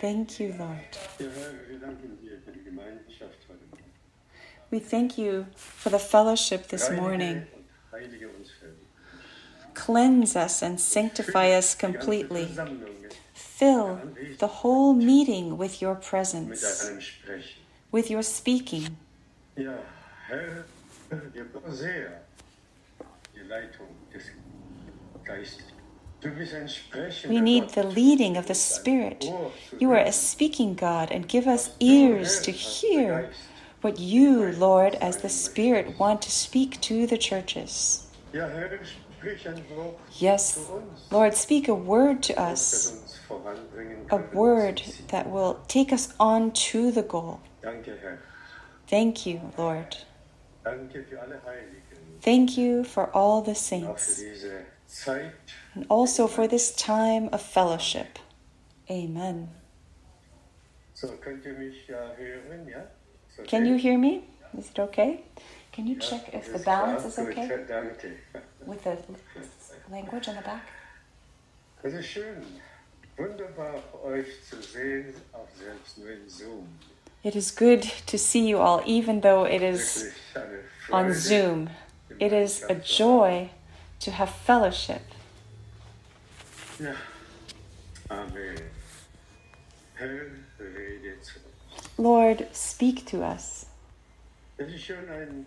Thank you, Lord. Ja, Herr, wir danken dir für die Gemeinschaft heute Morgen. We thank you for the fellowship this morning. Reinige und heilige uns völlig. Cleanse us and sanctify us Die ganze completely. Versammlung Fill the whole meeting with your mit presence, deinem Sprechen. with your speaking. Ja, Herr, wir brauchen sehr die Leitung des Geistes. Du bist ein sprechender We need Gott. the leading of the Spirit. You are a speaking God, and give us ears to hear what you, Lord, as the Spirit, want to speak to the churches. Ja, Herr, sprich ein Wort Yes, zu uns, Lord, speak a word to das us, uns voranbringen a kann. word that will take us on to the goal. Danke, Herr. Thank you, Lord. Danke für alle Heiligen. Thank you for all the Auch für saints, diese Zeit. and also for this time of fellowship. Amen. So, könnt ihr mich hören, ja? Ist okay? Can you hear me? Is it okay? Can you Ja, check if the alles balance klar. is Gut, okay danke. with the language on the back? Es ist schön, wunderbar euch zu sehen, auch selbst nur in Zoom. It is good to see you all, even though it is Wirklich eine on Freude, Zoom. It is a joy to have fellowship. Ja, Amen. Herr, rede zu uns. Lord, speak to us. Das ist schon ein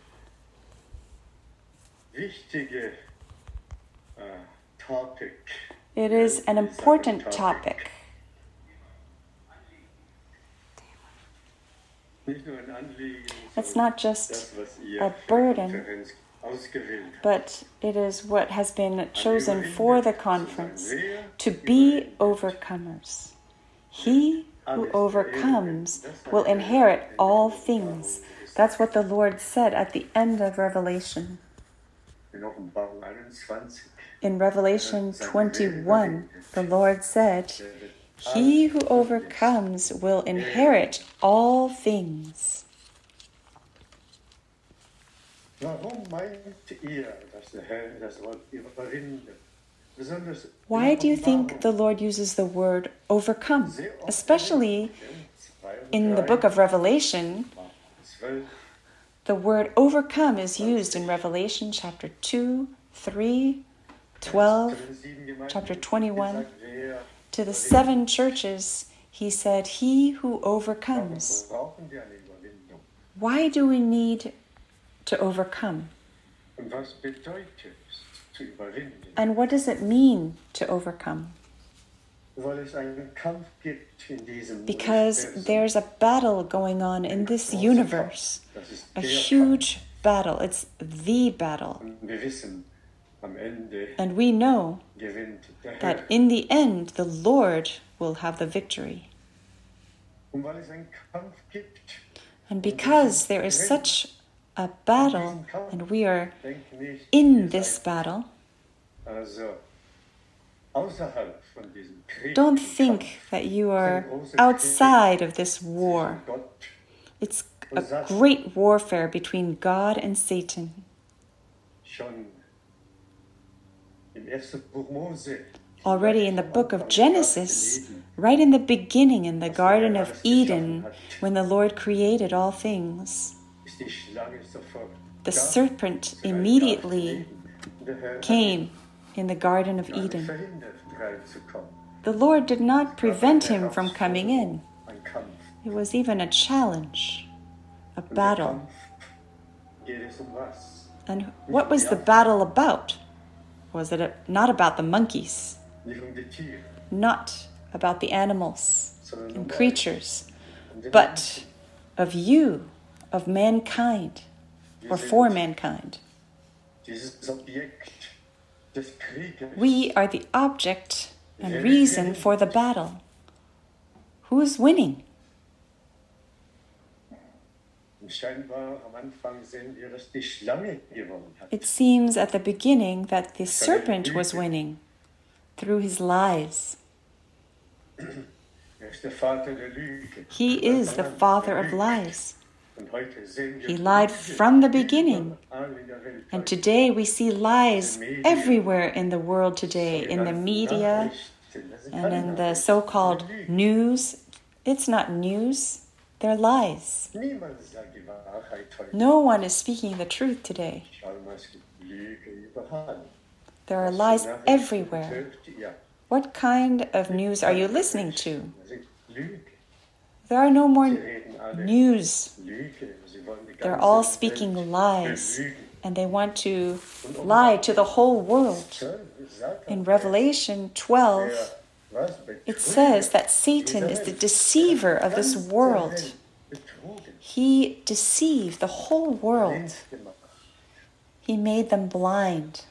wichtiger Topic. It is an important topic. Nicht nur ein Anliegen, It's sondern not just das, was ihr a für die burden, Konferenz ausgewählt habt. but it is what has been chosen for the conference, to be overcomers. He who overcomes will inherit all things. That's what the Lord said at the end of Revelation. In Offenbarung 21. In Revelation 21, the Lord said, "He who overcomes will inherit all things." Warum meint ihr, dass der Herr das Wort überwinden? Besonders Why do you think the Lord uses the word overcome? Especially in the book of Revelation, 12, the word overcome is used in Revelation chapter 2, 3, 12, chapter 21. To the 7 churches, he said, "He who overcomes." brauchen wir eine Überwindung. Why do we need to overcome? Und was bedeutet es, zu überwinden? And what does it mean to overcome? Weil es einen Kampf gibt in diesem Because Universum. there's a battle going on in this universe, Das ist a der huge battle. It's the battle. Kampf. Und wir wissen, am Ende And we know gewinnt der Herr. that in the end, the Lord will have the victory. Und weil es einen Kampf gibt, And because there is such a battle, and we are denkt nicht, in ihr this seid battle, also außerhalb von diesem Krieg. don't und think Kampf. that you are outside of this war. Gott It's a great warfare between God and Satan. schon im ersten Buch Mose. Already in the book of Genesis, right in the beginning in the Garden of Eden, when the Lord created all things, Ist die Schlange sofort the da. serpent immediately Der Herr hat came in the Garden of ihn Eden. verhindert, reinzukommen. The Lord did not prevent him from coming in. Ein Kampf. It was even a challenge, a Und der battle. Kampf geht es was? And what was the battle about? Was it not about the monkeys, Nicht die Tiere, not about the animals sondern and euch, creatures, den but of you, of mankind, or for mankind? Dieses Objekt des Krieges. We are the object and reason for the battle. Who's winning? Scheinbar am Anfang sehen wir, dass die Schlange gewonnen hat. It seems at the beginning that the serpent was winning through his lies. Ist der Vater der Lüge. He is the father of lies. Und heute sehen wir He lied from the beginning. überall in der Welt. And today we see lies everywhere in the world today, in the media, And in the so-called news, it's not news, they're lies. Niemand sagt die Wahrheit heute. No one is speaking the truth today. Schau mal, es gibt Lüge überall. There are Was lies für Nachrichten everywhere. betrifft, ja. What kind of news are you listening to? Das sind Lüge. There are no more Sie reden alle news. Lüge. Sie wollen die They're ganze all Welt speaking lies, belügen. and they want to lie to the whole world. In Revelation 12, it says that Satan is the deceiver of this world. He deceived the whole world. He made them blind.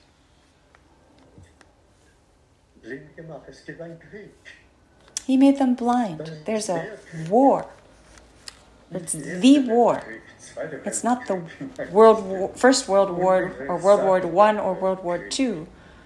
Blind gemacht. Es gibt einen Krieg. He made them blind. There's a war. It's the war. It's not the First World War or World War I or World War II.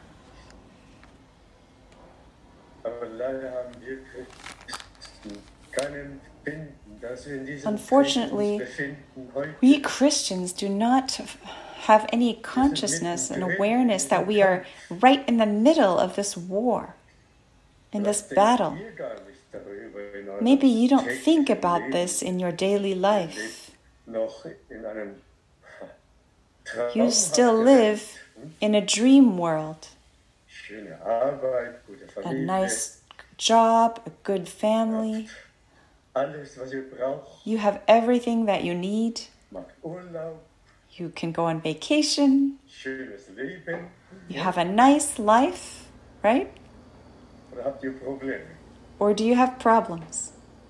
Aber leider haben wir Christen kein Empfinden, dass wir in diesem Unfortunately, Krieg uns befinden heute. We Christians do not have any consciousness and awareness that we are right in the middle of this war, in this battle. Ihr gar nicht darüber in eurem Maybe you don't täglichen think about Leben. this in your daily life. Noch in einem You still traumhaften live in a dream world. schöne Arbeit, gute A Familie, nice job, a good family. alles, was ihr braucht, You have everything that you need. macht Urlaub, You can go on vacation. schönes Leben. You have a nice life, right? Oder habt ihr Probleme? Or do you have problems?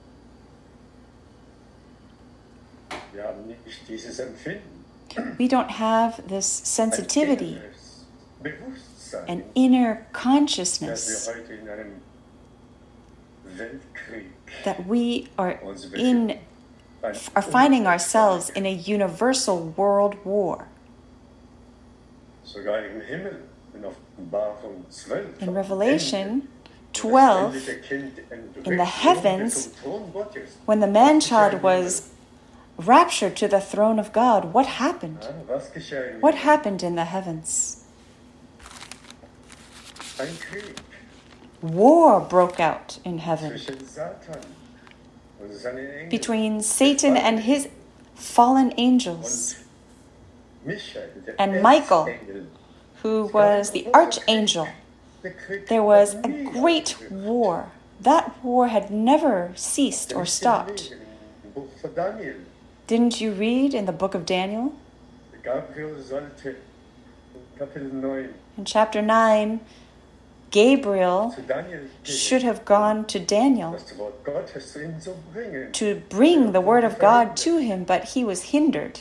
Wir haben nicht dieses Empfinden. We don't have this Ein sensitivity, inneres Bewusstsein, an inner dass consciousness wir heute in einem Weltkrieg that we are uns in befinden. Ein are finding ourselves in a universal world war. Sogar im Himmel, in Offenbarung 12. In am Revelation Ende, 12, das endliche Kind entrückt in the heavens, zum Thron Gottes. when the man-child was raptured to the throne of God, what happened? Ja, was geschah im What Himmel? happened in the heavens? Ein Krieg War broke out in heaven zwischen Satan und seinen Engeln between Satan and his fallen angels, und Michael, der and Michael, Erzengel. who was the archangel. Der Krieg There was hat a nie great aufgehört. war. That war had never ceased or Wenn Sie stopped. lesen im Buch von Daniel, Didn't you read in the book of Daniel? Gabriel sollte in Kapitel 9 In chapter 9, Gabriel zu Daniel gehen, should have gone to Daniel das Wort Gottes zu ihm zu bringen. to bring the word of God to him, but he was hindered.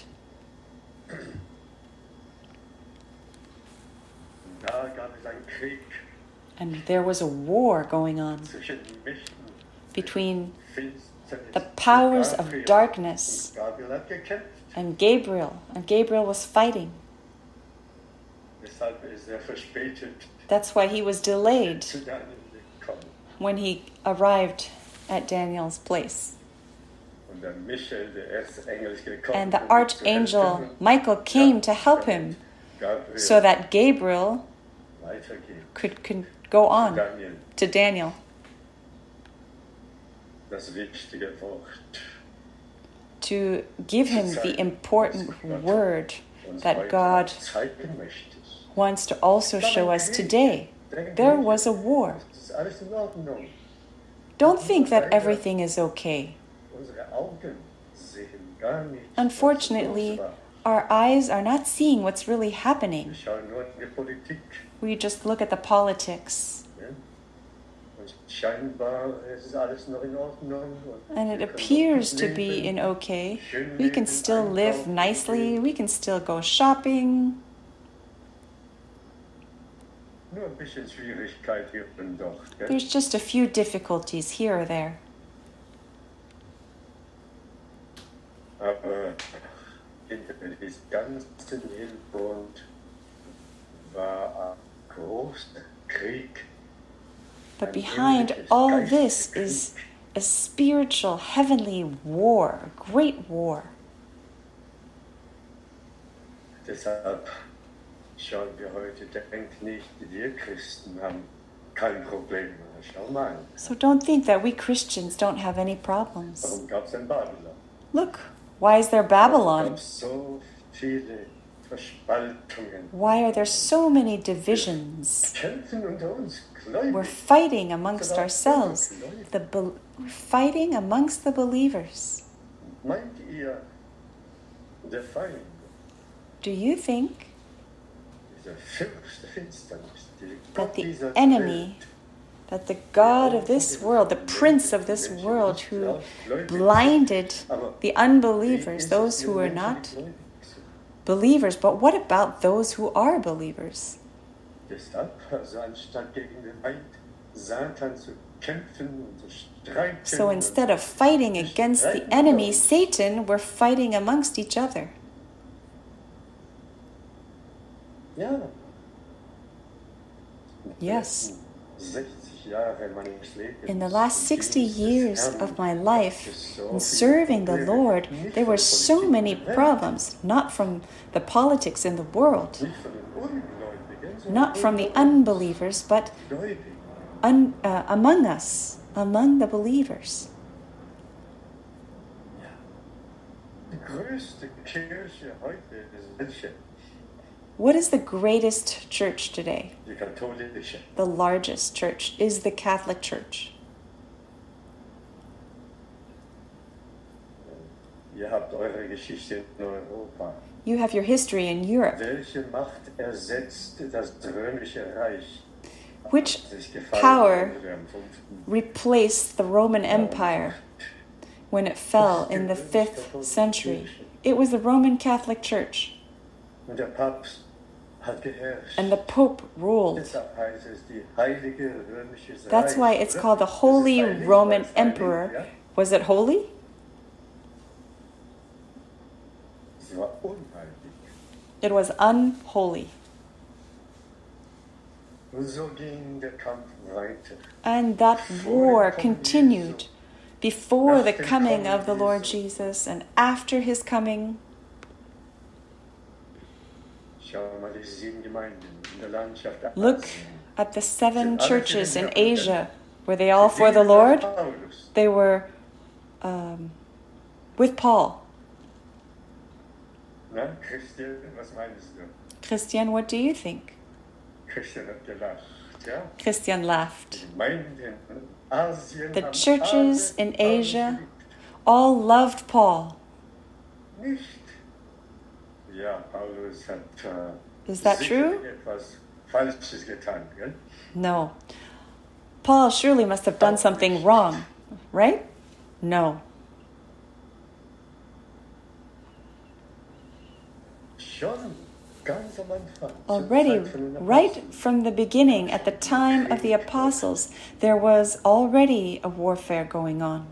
Da gab es einen Krieg And there was a war going on zwischen Mächten between Finsternis the powers und of Gabriel. darkness Und Gabriel hat gekämpft. and Gabriel was fighting. Deshalb ist verspätet That's why he was delayed zu Daniel gekommen. when he arrived at Daniel's place. Und der Michael, der Erzengel, ist gekommen. And the um ihm zu archangel helfen. Michael came to help him Gabriel so that Gabriel weitergeht. could go on Daniel, to Daniel das wichtige Wort. to give him the important word Uns that heute God zeigen möchte. wants to also show us today. There was a war. Es ist alles in Ordnung. Don't think that everything is okay. Unsere Augen sehen gar nicht, Unfortunately, was los our eyes are not seeing what's really war. happening. Wir schauen nur in die Politik. We just look at the politics. Ja? Und scheinbar ist es alles noch in Ordnung. Und And it wir können appears noch to leben. be in okay. Schön We can leben, still live einkaufen nicely. gehen. We can still go shopping. Nur ein bisschen Schwierigkeit hier und dort. Gell? There's just a few difficulties here or there. Aber hinter diesem ganzen Hintergrund war ein großer Krieg. But behind all this is a spiritual, heavenly war, a great war. Deshalb schauen wir heute, denkt nicht, wir Christen haben kein Problem. Schau mal, So don't think that we Christians don't have any problems. warum gab es ein Babylon? Look, why is there Babylon? Gab es so viele Verspaltungen. Why are there so many divisions? Kämpfen unter uns, We're Gläubige. fighting amongst ourselves. We're fighting amongst the believers. Meint ihr, der Feind, Do you think dieser Fürst der Finsternis, dieser that Gott the dieser enemy, that the God of this world, the prince of this world who blinded the unbelievers, those who are not believers, but what about those who are believers? Deshalb, also anstatt gegen den Feind Satan zu kämpfen und zu streiten, So instead of fighting against the enemy, Satan, we're fighting amongst each other. ja, Yes. 60 Jahre meines Lebens, In the last 60 years of my life in serving the Lord, there were so many problems, not from the politics in the world, nicht von den Ungläubigen, sondern not from the unbelievers, but Gläubigen. among us, among the believers. Die größte Kirche heute ist welche? What is the greatest church today? Die katholische. The largest church is the Catholic Church. Ihr habt eure Geschichte in Europa. You have your history in Europe. Welche Macht ersetzte das römische Reich? Which Das ist gefallen power wurde am 5. replaced the Roman Empire when it fell in the 5th century? It was the Roman Catholic Church, Und der Papst hat geherrscht. and the Pope ruled. Deshalb heißt es die heilige römische Reich. That's why it's called the Holy Das ist heilig, Roman das ist heilig, Emperor. ja? Was it holy? Es war unheilig. It was unholy. Und so ging der Kampf weiter. And that war continued before the coming of the Lord Jesus and after his coming. Schau mal die 7 Gemeinden in der Landschaft Asien. Look at the 7 churches in Asia. Were they all for the Lord? Paulus. They were with Paul. Na, Christian, was meinst du? Christian, what do you think? Christian hat gelacht, ja? Christian laughed. Die Gemeinden in Asien The haben churches alle in Paulus Asia geliebt. all loved Paul. Nicht. Ja, Paulus hat Is that sicherlich true? etwas Falsches getan, gell? No. Paul surely must have done something wrong, right? No. Schon ganz am Anfang. zur Already, Zeit von den right Aposteln. from the beginning, at the time of the apostles, there was already a warfare going on.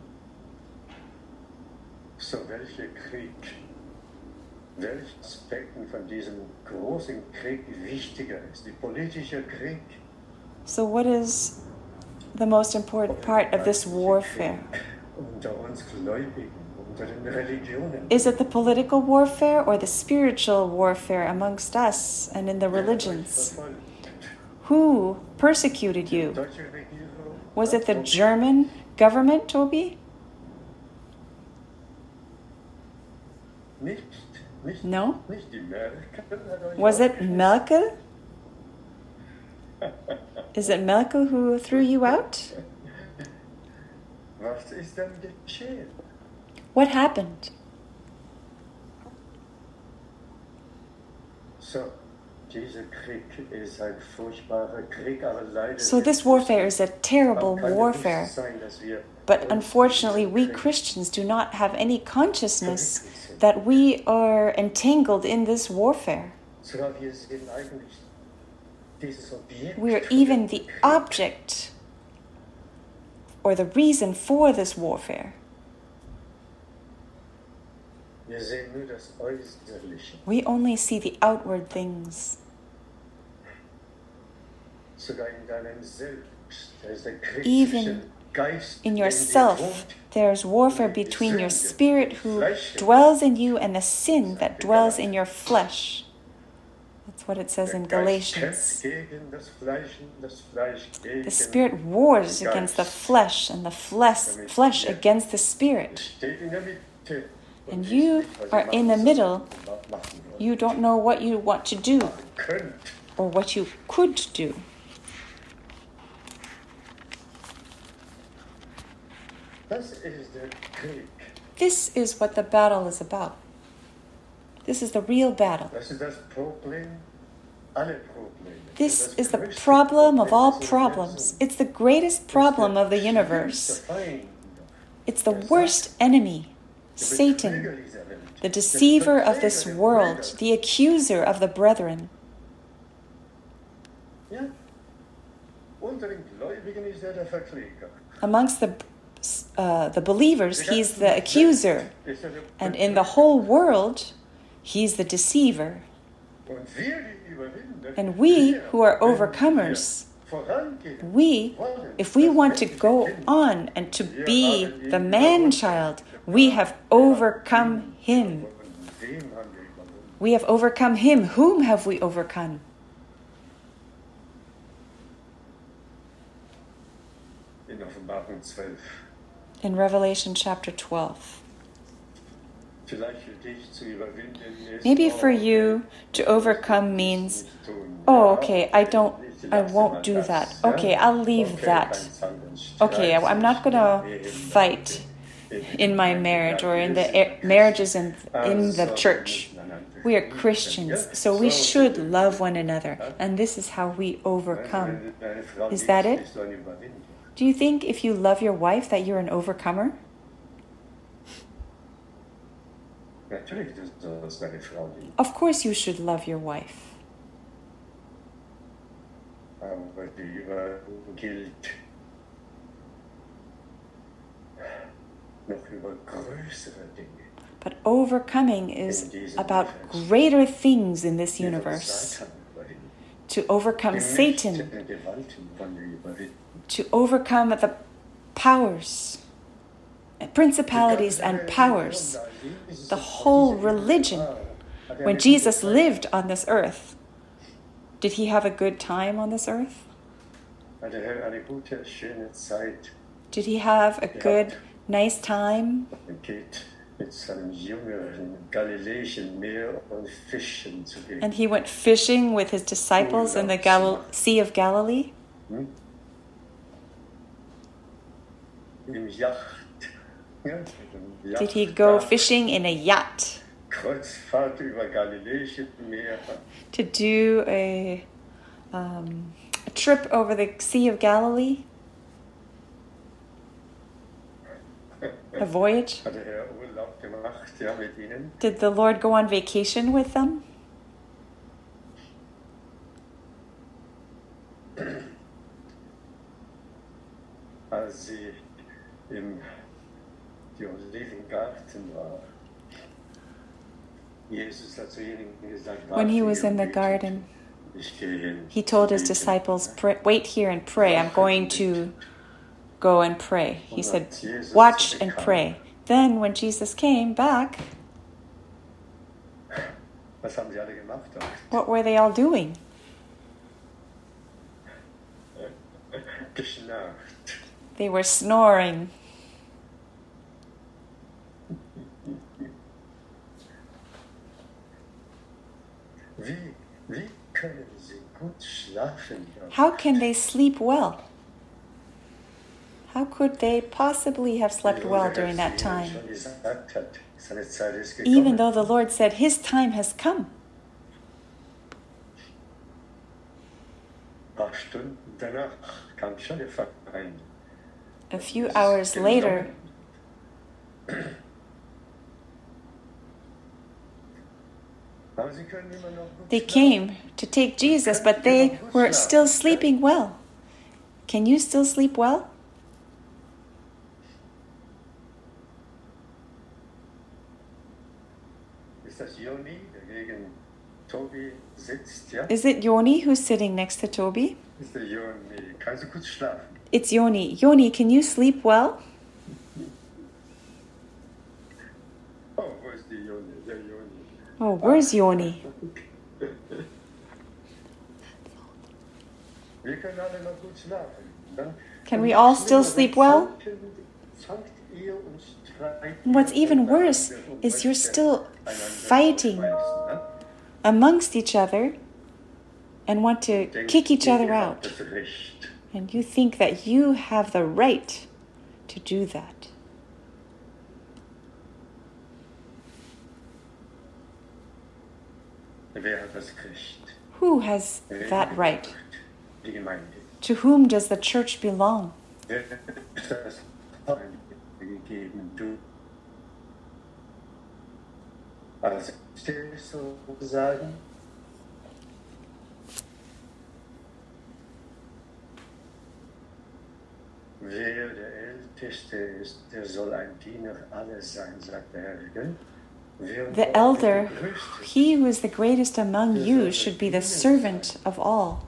So, welcher Krieg, welche Aspekte von diesem großen Krieg wichtiger ist? Die politische Krieg, So what is the most important part of this warfare? unter uns Gläubigen, unter den Religionen. Is it the political warfare or the spiritual warfare amongst us and in the religions? Who persecuted you? Deutsche Regierung, Was it the German government, Toby? Nicht No. die Merkel. hat euch Was it aufgeschmissen. Merkel? Is it Merkel who threw you out? Was ist denn geschehen? What happened? So, dieser Krieg ist ein furchtbarer Krieg, aber leider So this warfare is a terrible warfare. But unfortunately, we Christians do not have any consciousness that we are entangled in this warfare. We are even the object or the reason for this warfare. We only see the outward things. Even in yourself, there's warfare between your spirit who dwells in you and the sin that dwells in your flesh. That's what it says in Der Geist Galatians. kämpft gegen das Fleisch und das Fleisch gegen The Spirit wars against the flesh, and the flesh against the Spirit. steht in der Mitte. And you are in the middle. You don't know what you want to do Könnt. or what you could do. Das ist der Krieg. This is what the battle is about. This is the real battle. Das ist das Problem. Alle Probleme. This is the problem of all problems. It's the greatest problem of the universe. It's the worst enemy, Satan, the deceiver of this world, the accuser of the brethren. Ja. Unter den Gläubigen ist der Verkläger. Amongst the believers, he's the accuser. And in the whole world, he's the deceiver. Und wir, die Überwinder, And we who are overcomers, we, if we want to go on and to be the man-child, we have overcome him. We have overcome him. Whom have we overcome? In Offenbarung 12. In Revelation chapter 12. Vielleicht für dich zu überwinden ist, Maybe for you, to overcome means, oh, okay, I won't do that. Okay, I'll leave that. Okay, I'm not going to fight in my marriage or in the marriages in the church. We are Christians, so we should love one another. And this is how we overcome. Is that it? Do you think if you love your wife that you're an overcomer? Natürlich, du sollst deine Frau lieben. Of course you should love your wife. Aber die Überwindung gilt noch über größere Dinge. But overcoming is about greater things in this universe. To overcome Satan, to overcome the powers, principalities and powers, the whole religion. When Jesus lived on this earth, did he have a good time on this earth? Did he have a good, nice time? And he went fishing with his disciples in the Sea of Galilee? Did he go fishing in a yacht? To do a trip over the Sea of Galilee? A voyage? Did the Lord go on vacation with them? Als sie im Olivengarten war, Jesus hat zu ihnen gesagt, when he was in the garden, he told his disciples, wait here and pray. I'm going to go and pray. He said, watch and pray. Then when Jesus came back, what were they all doing? They were snoring. How can they sleep well? How could they possibly have slept well during that time? Even though the Lord said his time has come. A few hours later, they came to take Jesus, but they were still sleeping well. Can you still sleep well? Is it Yoni who's sitting next to Toby? It's Yoni. Yoni, can you sleep well? Oh, where's Yoni? Wir können alle noch gut schlafen. Ne? Can we all still sleep well? Zankt ihr und streitet And what's even untereinander worse und is you're möchtet still einander fighting ausschmeißen, ne? amongst each other and want to Denkt kick each ihr, other ihr habt out. das Recht. And you think that you have the right to do that. Wer hat das Recht? Who has that right? Die Gemeinde. To whom does the church belong? Wer hat das gegeben? Du. Also, sozusagen. Wer der Älteste ist, der soll ein Diener aller sein, sagt der Herr. Gell? The elder, he who is the greatest among you, should be the servant of all.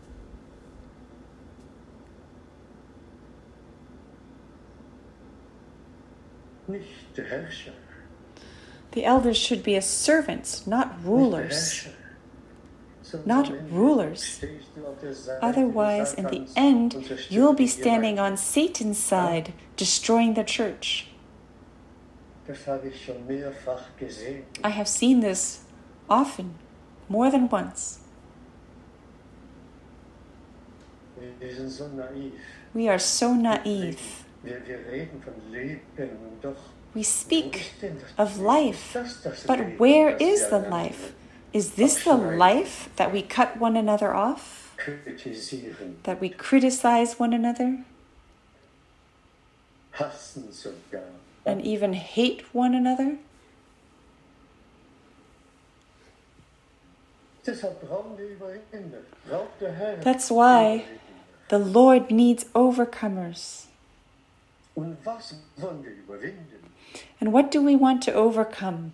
Nicht der Herrscher. The elders should be as servants, not rulers. Not rulers. Otherwise, in the end, you'll be standing on Satan's side, destroying the church. Das habe ich schon mehrfach gesehen. I have seen this often, more than once. Wir sind so naiv. We are so naive. Wir reden von Leben und doch. We speak of life, but where is the life? Is this the life that we cut one another off? Kritisieren, That we criticize one another? hassen sogar. And even hate one another? Deshalb brauchen wir Überwinder. Braucht der Herr. That's why the Lord needs overcomers. Und was wollen wir überwinden? And what do we want to overcome?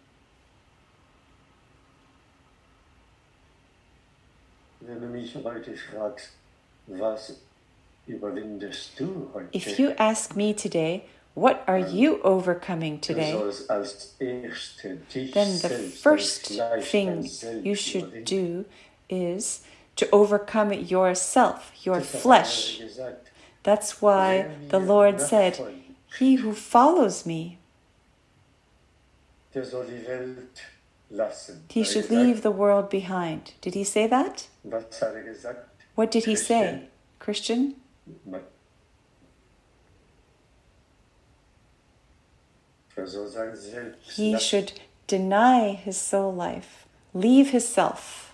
Wenn du mich heute fragst, was überwindest du heute? If you ask me today, what are you overcoming today? Du sollst als Erste dich Then the selbst first als Fleisch thing selbst you should überwinden. do is to overcome yourself, your Das hat flesh. er gesagt. That's why the Lord said, "He who follows me, Der soll die Welt lassen. he Hat er should gesagt. leave the world behind." Did he say that? Was hat er gesagt? What did he say? Christian? Er soll sein Selbst He lassen. should deny his soul life, leave his self.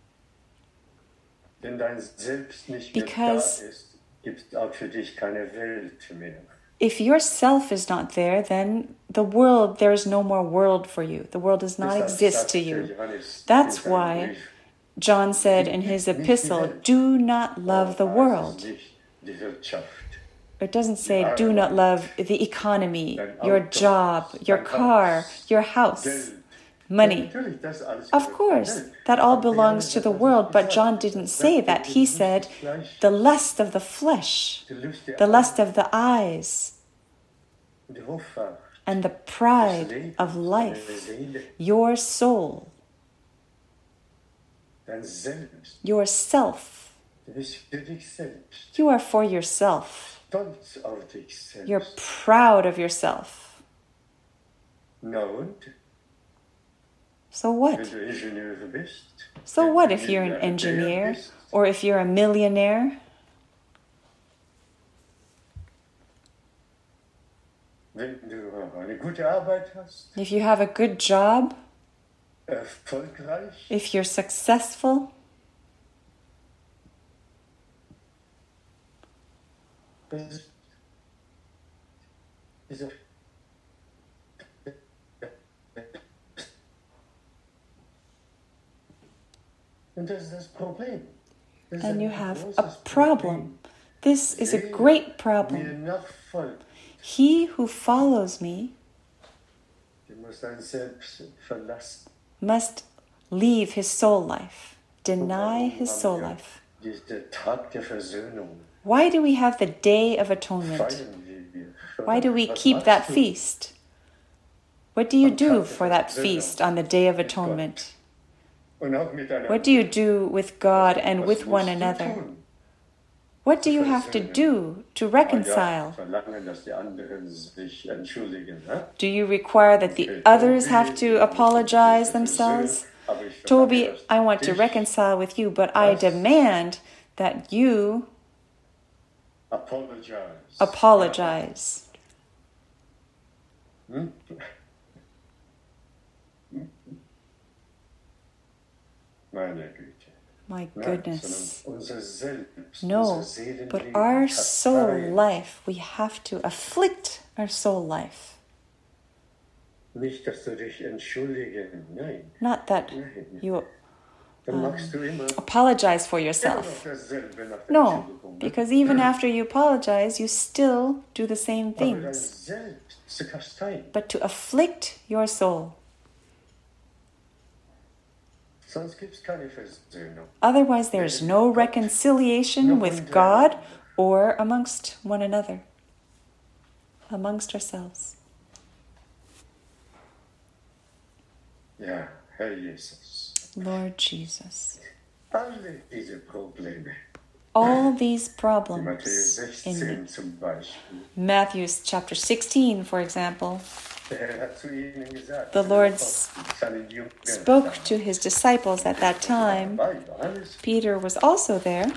Wenn dein Selbst nicht mehr da Because ist, gibt es auch für dich keine Welt mehr. if your self is not there, then there is no more world for you. The world does not Deshalb exist sagt to der you. Johannes That's in seinem why Brief, John said in his epistle, "Do not love the world." nicht die Wirtschaft. It doesn't say, "Do not love the economy, your job, your car, your house, Geld. money." Natürlich, das alles Of gehört course, Geld. that all Aber belongs to Johannes the hat das world, nicht but John gesagt. didn't say that. He said, the lust of the flesh, Die Lust der the lust Augen of the eyes, und die Hoffart, and the das pride Leben, of deine life, Seele, your soul, dein Selbst. yourself. Du bist für dich selbst. You are for yourself. Stolz auf dich selbst. You're proud of yourself. Na und? So what? Wenn du Ingenieur bist, So wenn what du if you're an Milliardär engineer bist, or if you're a millionaire? wenn du eine gute Arbeit hast, If you have a good job, erfolgreich, if you're successful, ist diese und das ist das Problem. Das ist then ein you have großes a problem. This is a great Wer mir problem. nachfolgt, He who follows me der muss sein Selbst verlassen. must leave his soul life, deny his soul life. Dieser Tag der Versöhnung Why do we have the Day of Atonement? feiern wir. Why do we Was keep machst that du? feast? What do you do for that feast on the Day of Atonement? Und auch miteinander. What do you do with God and Was with one musst du another? tun? What do you have to do to reconcile? Verlangen, dass die anderen sich entschuldigen. Do you require that the others have to apologize themselves? Toby, I want to reconcile with you, but I demand that you apologize. Meine Güte. My goodness. No, but our soul life, we have to afflict our soul life. Nicht, dass du dich entschuldigen. Nein. Not that you Dann machst du immer apologize for yourself. dasselbe nach der No, Entschuldigung. because even after you apologize, you still do the same Aber dein things. Selbst zu kasteien. But to afflict your soul. Sonst gibt es keine Versöhnung. Otherwise, there is no reconciliation with God or amongst one another, amongst ourselves. Ja, Herr Jesus. Lord Jesus. Alle diese Probleme. All these Matthäus problems 16 in zum Beispiel. Matthew chapter 16, for example, Der Herr hat zu ihnen gesagt, the Lord seinen Jüngern spoke to his disciples at that time. bei Johannes, Peter was also there.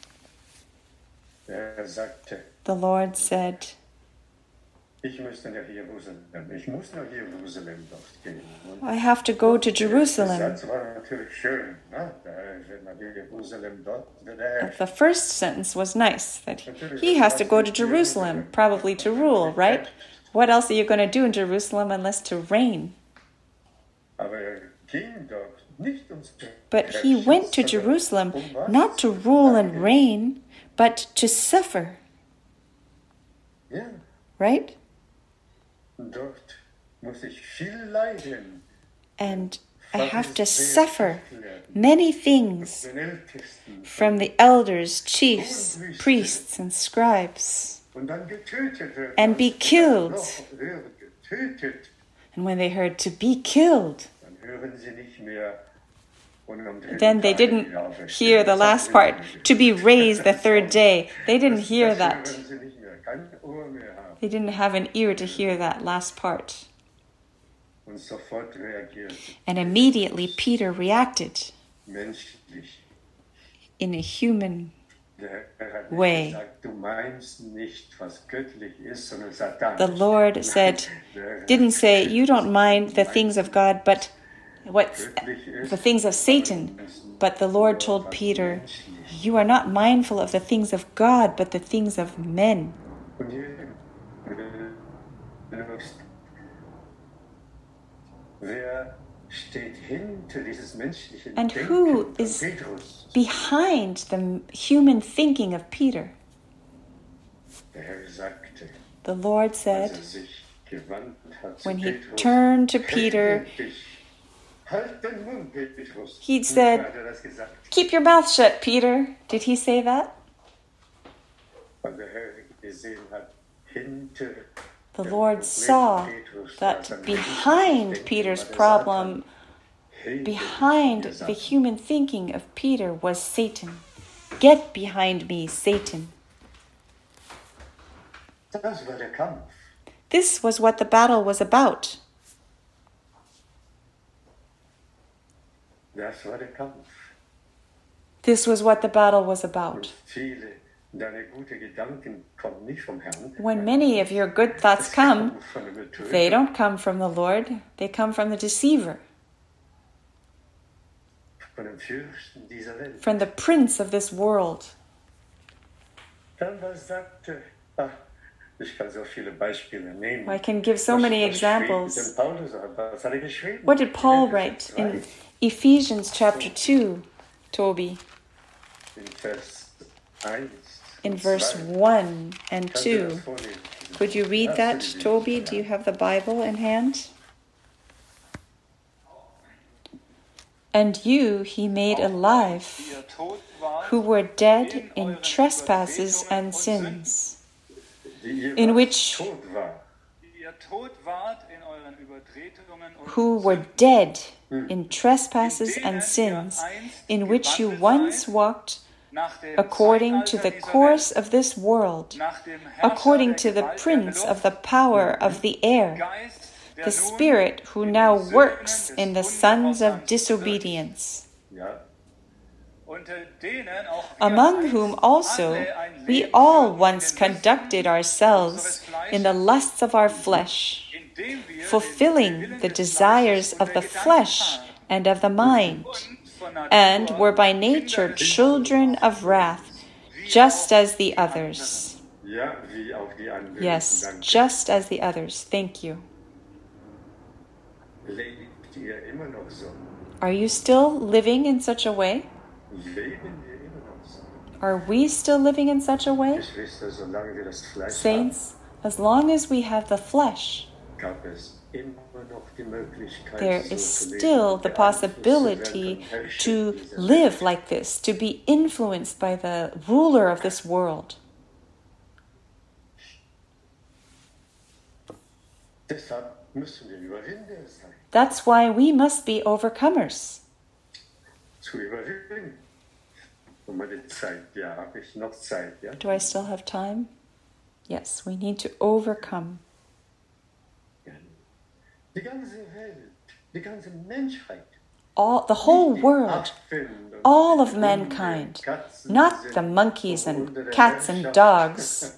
er sagte, The Lord said, ich muss nach Jerusalem dort gehen. Und I have to go to der Jerusalem. Satz war natürlich schön. Ne? Der wird nach Jerusalem dort. The first sentence was nice, that he has to go to Jerusalem, probably to rule, right? What else are you going to do in Jerusalem unless to reign? Aber er ging dort nicht zu But he went to Jerusalem not to rule and reign, but to suffer, Ja, right? dort muss ich viel leiden. And I have to suffer many things Den Ältesten from the elders, chiefs, priests, and scribes. und dann getötet werden. And be killed. Noch werden getötet. And when they heard to be killed, Dann hören sie nicht mehr. Und am dritten then they Tage didn't die Auferstehung. hear the last part, to be raised the third day. They didn't hear Das that. hören sie nicht mehr. Kein Ohr mehr haben. They didn't have an ear to hear that last part. Und sofort reagiert And immediately Peter reacted menschlich. in a human Der Herr hat way. nicht gesagt, du meinst nicht, was göttlich ist, sondern satanisch. The Lord said, didn't say, you don't mind the things of God, but what's the things of Satan. But the Lord told Peter, you are not mindful of the things of God, but the things of men. Und hier, wer steht hinter dieses menschliche And Denken who von is Petrus? behind the human thinking of Peter? Der Herr sagte, The Lord als said, sich gewandt hat zu when he Petrus, turned to Peter, "Hüte dich. Halt den Mund, Petrus." he Nicht said, wahr hat er das gesagt. keep your mouth shut, Peter. Did he say that? Weil der Herr gesehen hat, hinter The dem Lord Problem saw Petrus that war sein behind menschliches Peter's Denken, problem, hinter behind dir the Satan. human thinking of Peter was Satan. Get behind me, Satan. Das war der Kampf. This was what the battle was about. Das war der Kampf. This was what the battle was Und about. viele deine guten Gedanken kommen nicht vom Herrn. When many of your good thoughts Es come, kommt von dem Betrüger. they don't come from the Lord, they come from the deceiver, Von dem Fürsten dieser Welt. from the prince of this world. Dann was sagte, ich kann so viele Beispiele nehmen. I can give so many Was schrieb examples. denn Paulus? Was hat er geschrieben? What did Paul In write Epheser in 2, Ephesians chapter 2, Toby? in Vers 1 In und verse 2. 1 and Kannst du 2. das vorlesen? Could you read that, Toby? Do you have the Bible in hand? And you he made alive, who were dead in trespasses and sins, in which who were dead in trespasses and sins, in which you once walked according to the course of this world, according to the prince of the power of the air, the spirit who now works in the sons of disobedience, among whom also we all once conducted ourselves in the lusts of our flesh, fulfilling the desires of the flesh and of the mind, and were by nature children of wrath, just as the others. Yes, just as the others. Thank you. Are you still living in such a way? Are we still living in such a way? Saints, as long as we have the flesh, there is still the possibility to live like this, to be influenced by the ruler of this world. That's why we must be overcomers. Do I still have time? Yes, we need to overcome. The whole world, all of mankind, not the monkeys and cats and dogs,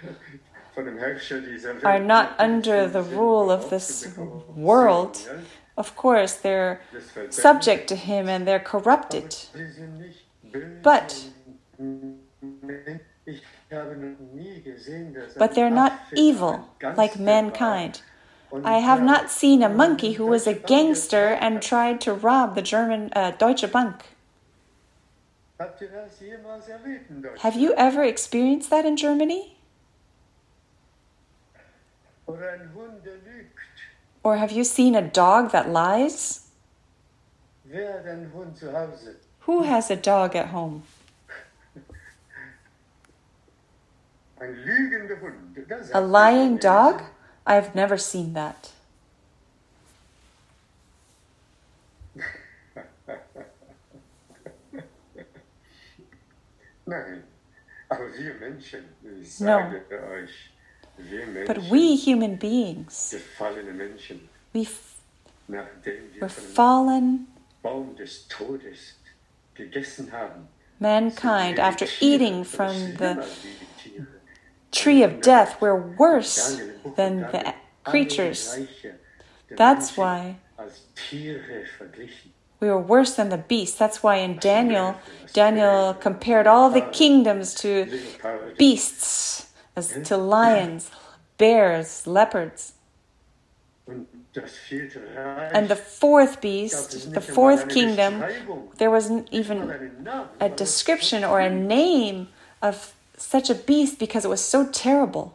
are not under the rule of this world. Of course, they're subject to him and they're corrupted. But they're not evil like mankind. I have not seen a monkey who was a gangster and tried to rob the German Deutsche Bank. Have you ever experienced that in Germany? Or have you seen a dog that lies? Who has a dog at home? A lying dog? I've never seen that. No. But we human beings, we're fallen. Mankind, after eating from the tree of death, we're worse than the creatures. That's why we were worse than the beasts. That's why in Daniel compared all the kingdoms to beasts, as to lions, bears, leopards. And the fourth beast, the fourth kingdom, there wasn't even a description or a name of such a beast because it was so terrible.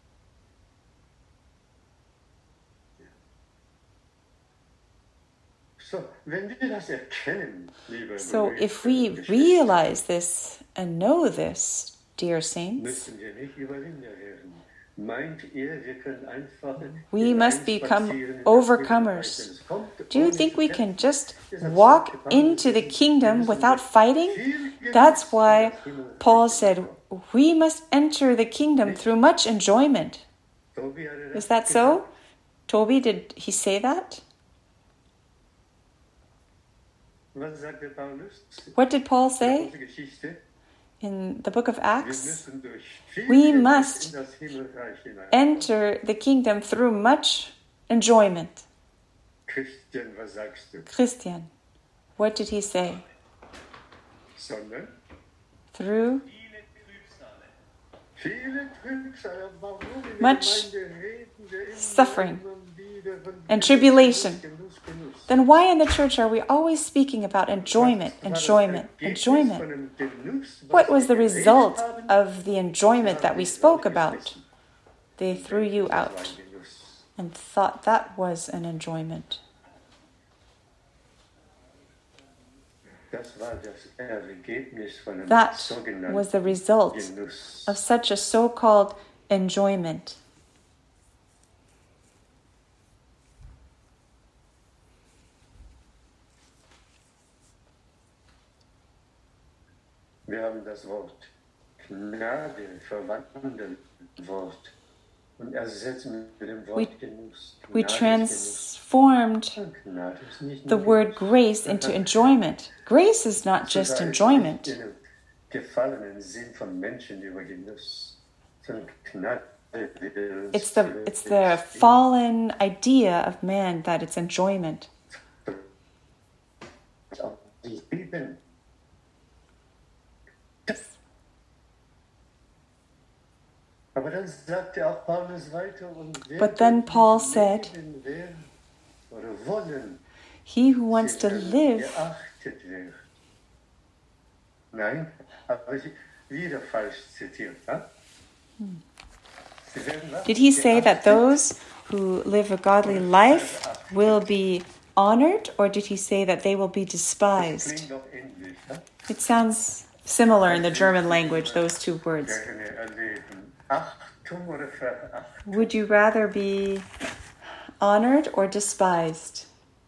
So if we realize this and know this, dear saints, we must become overcomers. Do you think we can just walk into the kingdom without fighting? That's why Paul said we must enter the kingdom through much enjoyment. Is that so? Toby, did he say that? What did Paul say in the book of Acts? We must enter the kingdom through much enjoyment. Christian, what did he say? Through much suffering and tribulation. Then why in the church are we always speaking about enjoyment, enjoyment, enjoyment? What was the result of the enjoyment that we spoke about? They threw you out and thought that was an enjoyment. That was the result of such a so-called enjoyment. Wir haben das Wort Gnade verwandelt Wort und ersetzen mit dem Wort Genuss. We Gnade ist transformed Genuss. Gnade ist nicht the nur word Genuss. grace into enjoyment. Grace is not just Sogar enjoyment. nicht in einem gefallenen Sinn von Menschen über Genuss, sondern Gnade. It's the fallen idea of man that it's enjoyment. Die Bibel. Aber dann sagte auch Paulus weiter und But then Paul said, wer oder wollen he who wants to live, geachtet wird. Nein, aber ich wieder falsch zitiert. Ja? Sie werden was? did he say that Geachtet? those who live a godly life will be honored, or did he say that they will be despised? Klingt doch ähnlich. Ja? It sounds similar in the German language, those two words. Gerne erleben. Achtung oder Verachtung? Would you rather be honored or despised?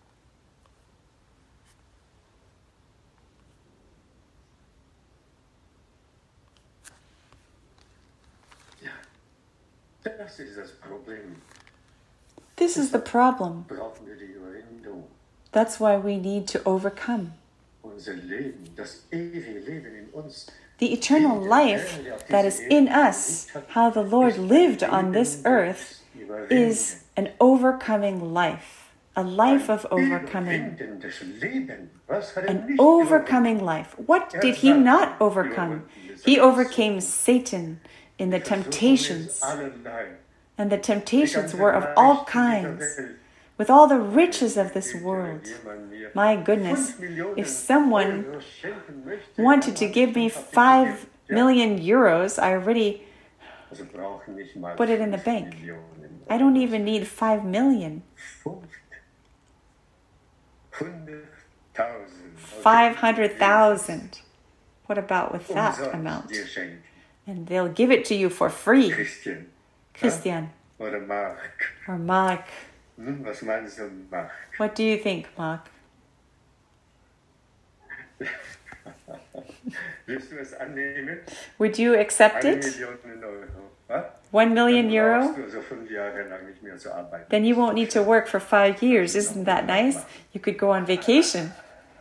Ja, das ist das Problem. This is the problem. Brauchen wir die Überwindung. That's why we need to overcome. Unser Leben, das ewige Leben in uns, The eternal life that is in us, how the Lord lived on this earth, is an overcoming life. A life of overcoming. überwindendes Leben. Was hat An nicht overcoming life. What did he not overcome? He overcame Satan in the überwunden? temptations. Allerlei. And the Die temptations ganze were of Reichtum all dieser kinds. Welt. With all the riches of this Wenn world. jemand mir My goodness, 5 Millionen if someone Euro schenken möchte, wanted to give me 5 million euros, I already also brauchen nicht mal put it in the 5 bank. Millionen. I don't even need 5 million. 100.000. 500,000. What about with that Umsonst amount? dir schenken. And they'll give it to you for free. Christian. Christian Oder Mark. or Mark. Was meinst du, Mark? What do you think, Mark? Willst du es annehmen? Would you accept 1 it? Million Euro. Was? 1 million Dann euro? brauchst du also 5 Jahre lang nicht mehr zu arbeiten. Then you won't need to work for 5 years. Isn't that nice? You could go on vacation.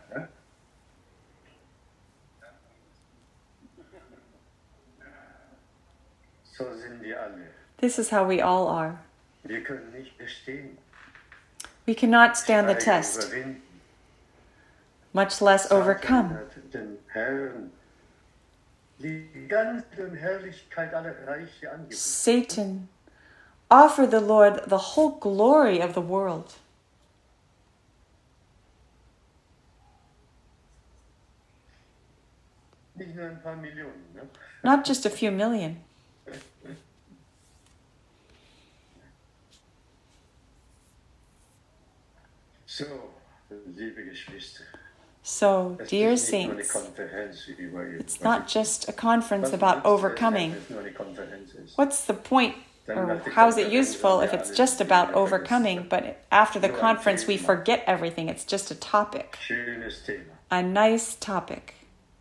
So sind wir alle. This is how we all are. Wir können nicht bestehen. We cannot stand the Schweige test, überwinden. much less overcome. Satan hat den Herrn die ganze Herrlichkeit aller Reiche angeboten. Satan offered the Lord the whole glory of the world. Nicht nur ein paar Millionen. Ne? Not just a few million. So, liebe Geschwister, So, es dear ist nicht nur eine saints, Konferenz über it's not just a conference Was about nützt es, overcoming. wenn es nur eine Konferenz ist? What's the point, or how is it useful if it's just about overcoming, but after the conference we forget everything? It's just a topic, Schönes Thema. a nice topic.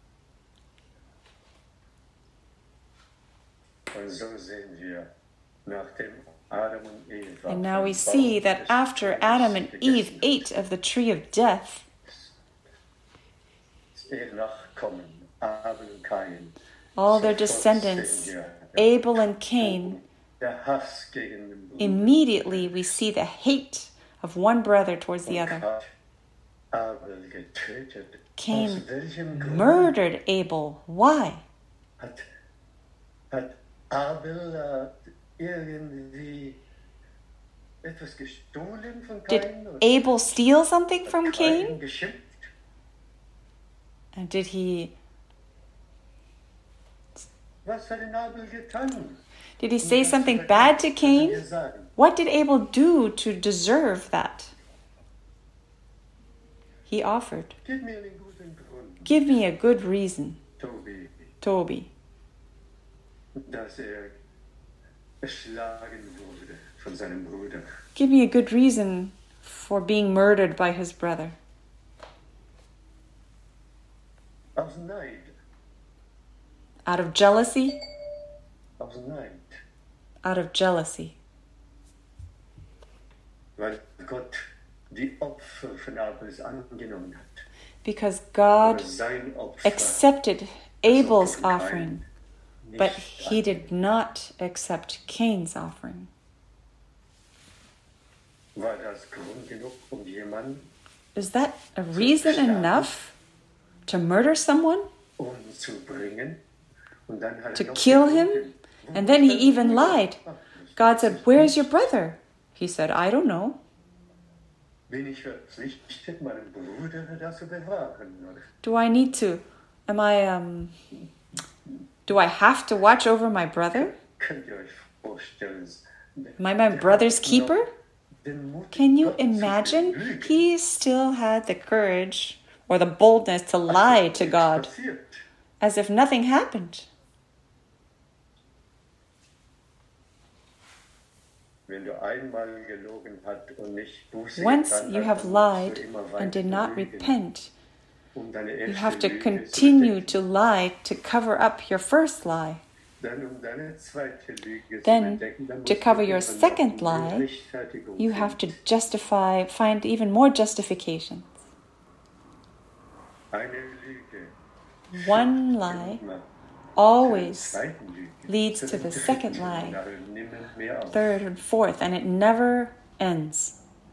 Und so sehen wir, nachdem Adam und Eva And now we vom see Baum that des after Todes Adam and Eve gegessen ate of the tree of death, ihr Nachkommen, Abel und Kain, all their sofort descendants, sehen wir, Abel and Cain, der Hass gegen den Bruder. immediately we see the hate of one brother towards the other. Hat Abel getötet. Cain Aus welchem Grund murdered Abel. Why? hat Abel irgendwie etwas gestohlen von Did Kain? Oder Abel steal something from Kain Cain? geschimpft? And did he Was hat denn Abel getan? say something bad to Wir Cain? sagen, What did Abel do to deserve that? He offered, gib mir einen guten Grund, give me a good reason, Tobi, Toby, dass erschlagen wurde von seinem Bruder. give me a good reason for being murdered by his brother. Aus Neid. Out of jealousy? Aus Neid. Out of jealousy. Weil Gott die Opfer von Abels angenommen hat. Because God Aber sein Opfer accepted Abel's von Kain offering, nicht but he did not accept Cain's offering. War das Grund genug, jemanden Is that a reason enough to murder someone? umzubringen? Und dann hat To noch kill him? gelogen. And then he even lied. God said, "Where's your brother?" He said, "I don't know." Bin ich verpflichtet, meinen Bruder dazu bewahren? Oder? Do I need to? Do I have to watch over my brother? Könnt ihr euch vorstellen? Am I my brother's keeper? Den Mut, Can you Gott zu imagine? belügen. He still had the courage or the boldness to lie to God Passiert. as if nothing happened. Wenn du einmal gelogen hast und nicht Buße Once getan you hast, have dann musst lied du immer and weiter did not lügen, repent, um deine you erste have to Lüge zu continue bedecken. to lie to cover up your first lie. Dann, um deine zweite Lüge Then, zu bedecken, dann to musst cover du your immer second noch lie, die Rechtfertigung you have to finden. find even more justification. Eine Lüge One führt lie immer always zur zweiten Lüge, leads zu to der the second dritten lie, und dann nimmer mehr auf. third and fourth, and it never ends.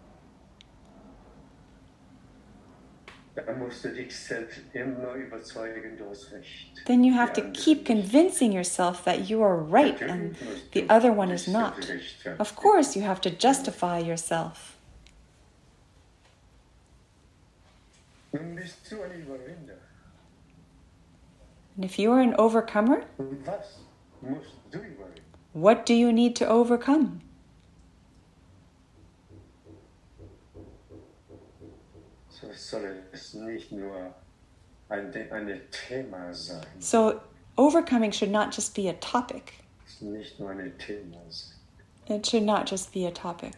Da musst du dich selbst immer überzeugen, du hast recht. Then you have Die to andere keep nicht. convincing yourself that you are right and the other one is not. Of course, you have to justify yourself. Nun bist du ein Überwinder. And if you are an overcomer, Und was musst du überwinden? what do you need to overcome? So soll es nicht nur ein Thema sein. So, overcoming should not just be a topic. Es nicht nur ein Thema sein. It should not just be a topic.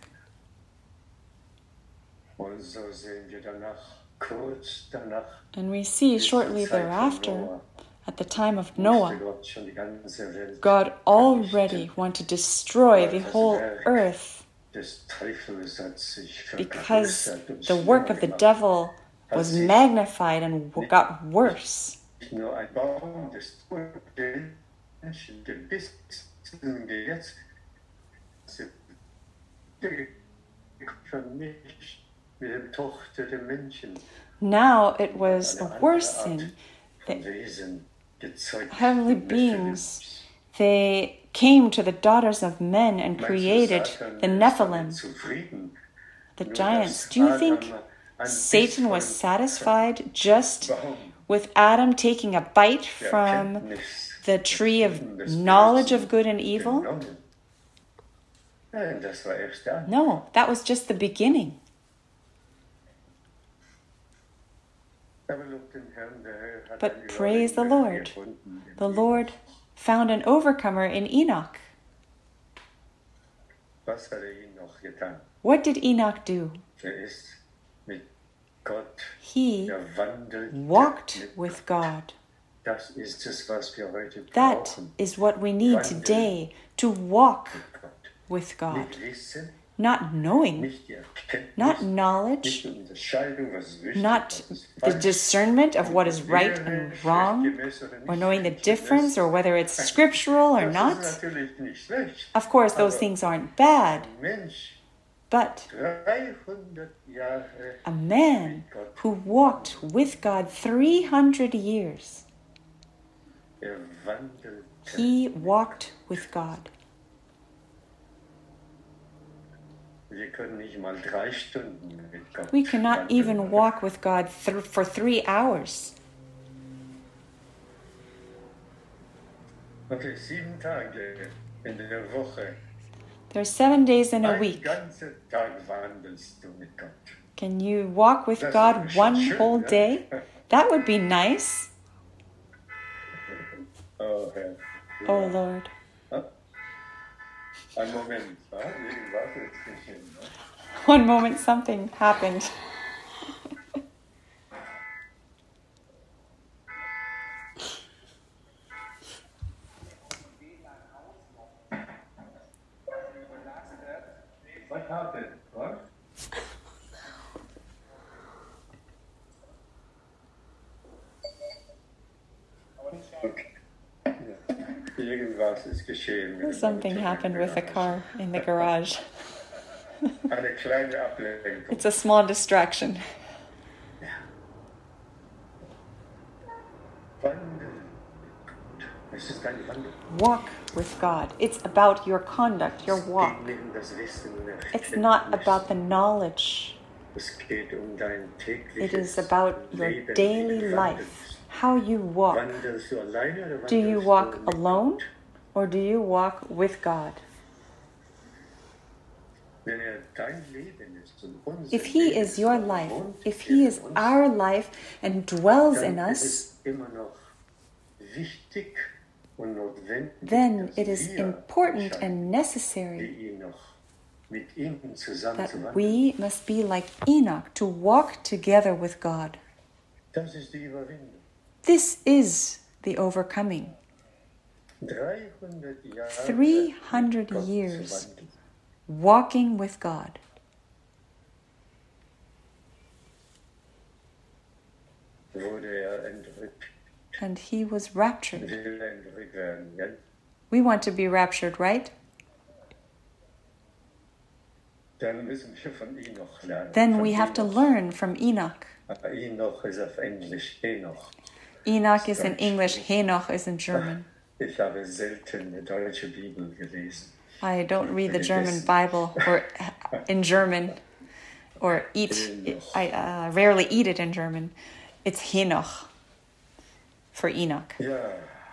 Und so sehen wir danach, kurz danach, And we see bis shortly zur Zeit von thereafter, Noah, at the time of musste Noah, Gott schon die ganze Welt God already wanted to destroy the whole earth des Teufels hat sich because vergrößert und the work of the schlimmer gemacht. devil was magnified and got worse. Nicht nur ein Baum des Todes, Menschen gebissen, jetzt vermischt mit der Tochter der Menschen. Now it was a worse sin. Von Wesen gezeugt. Heavenly beings, they came to the daughters of men and created the Nephilim, the giants. Do you think Satan was satisfied just with Adam taking a bite from the tree of knowledge of good and evil? No, that was just the beginning. But praise the Lord. The Lord found an overcomer in Enoch. What did Enoch do? He walked with God. That is what we need today, to walk with God. Not knowing, not knowledge, not the discernment of what is right and wrong, or knowing the difference or whether it's scriptural or not. Of course, those things aren't bad, but a man who walked with God 300 years, he walked with God. We cannot even walk with God for 3 hours. Okay, 7 Tage in der Woche. There are 7 days in a week. Can you walk with God one whole day? That would be nice. Oh Lord. Ein Moment. One moment, something happened. Okay. Irgendwas ist geschehen. Mit dem Something Auto happened in der with the Garage. car in the garage. Eine kleine Ablenkung. It's a small distraction. Wandel. Es ist ein Wandel. Walk with God. It's about your conduct, your walk. Es geht nicht um das Wissen und It's not Erkenntnis. about the knowledge. Es geht um dein It is tägliches about your Leben, daily wie du life, wandelst. how you walk. Wandelst du alleine oder Do you wandelst walk du mit alone Gott? or do you walk with God? Wenn dein Leben ist und unser If He Leben is your und life, wohnt if He is in uns, our life and dwells dann in ist us, es immer noch wichtig und notwendig, then dass it is wir important entscheiden, and necessary wie ihn noch mit ihm zusammen that zu wandeln. we must be like Enoch, to walk together with God. Das ist die Überwindung. This is the overcoming. 300 Jahre 300 mit Gott zu years. wandeln. Walking with God. Wurde entrückt. And He was raptured. Will entrückt werden. Ja? We want to be raptured, right? Dann müssen wir von Enoch lernen. Then Von we have to Enoch. learn from Enoch. Aber Enoch ist auf Englisch Enoch. Enoch is in English, Henoch is in German. Ich habe selten eine deutsche Bibel gelesen. I don't read the German Bible or in German or I rarely eat it in German. It's Henoch for Enoch. Ja,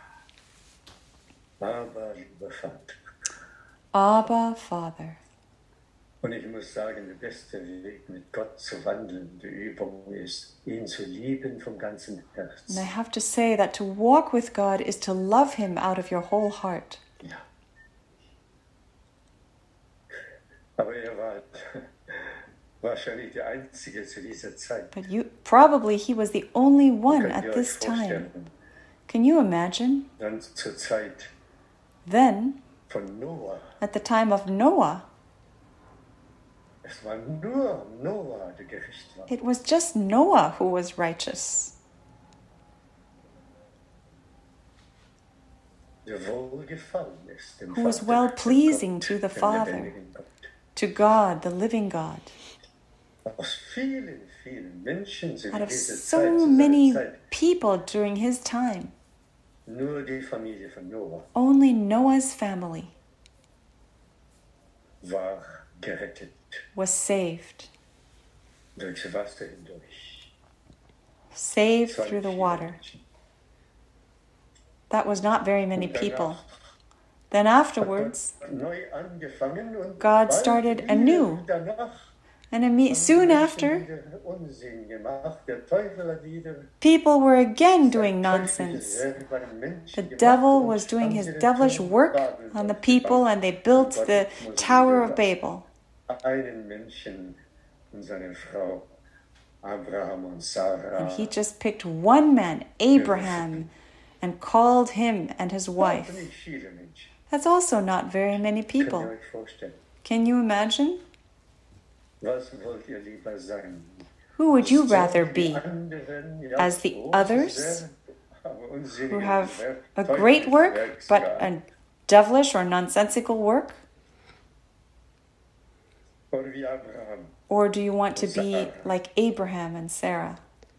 aber lieber Vater. Abba, Father. Und ich muss sagen, der beste Weg, mit Gott zu wandeln, die Übung ist, ihn zu lieben vom ganzen And I Herzen. have to say that to walk with God is to love Him out of your whole heart. Ja. Aber war wahrscheinlich der Einzige zu dieser Zeit. But probably he was the only one Könnt at ihr euch this time. vorstellen, Can you imagine? dann zur Zeit Then, von Noah. at the time of Noah, Es war nur Noah, der gerecht war. it was just Noah who was righteous, Der wohlgefallen ist dem who was Vater, well dem pleasing Gott, to the dem Father, lebendigen Gott. to God, the living God. Aus vielen, vielen Menschen sind Out in of dieser so Zeit, zu many seiner Zeit, people during his time, nur die Familie von Noah only Noah's family war gerettet was saved, durchs Wasser hindurch. saved Es waren through the viele water. Menschen. That was not very many Und people. danach Then hat afterwards, Gott neu angefangen und God bald started wieder anew. danach and haben soon die Menschen after, wieder Unsinn gemacht. Der Teufel hat wieder people were again sein doing teuflisches nonsense. Werk bei den Menschen The gemacht devil und was doing haben his sie den devilish Turm work Babel on the dort people, gebaut. and they built Und the Gott muss Tower wieder of Babel. einen Menschen und seine Frau Abraham und Sarah. And he just picked one man, Abraham, and called him and his wife. Nicht viele Menschen. That's also not very many Könnt ihr people. euch vorstellen? Can you imagine? Was wollt ihr lieber sein? Who would you So rather wie die be? anderen, ja, As the großes others Werk, aber unsinniges Who have Werk, a great teuflisches work, Werk but sogar. a devilish or nonsensical work? Oder wie Abraham. Or do you want to be like Abraham and Sarah?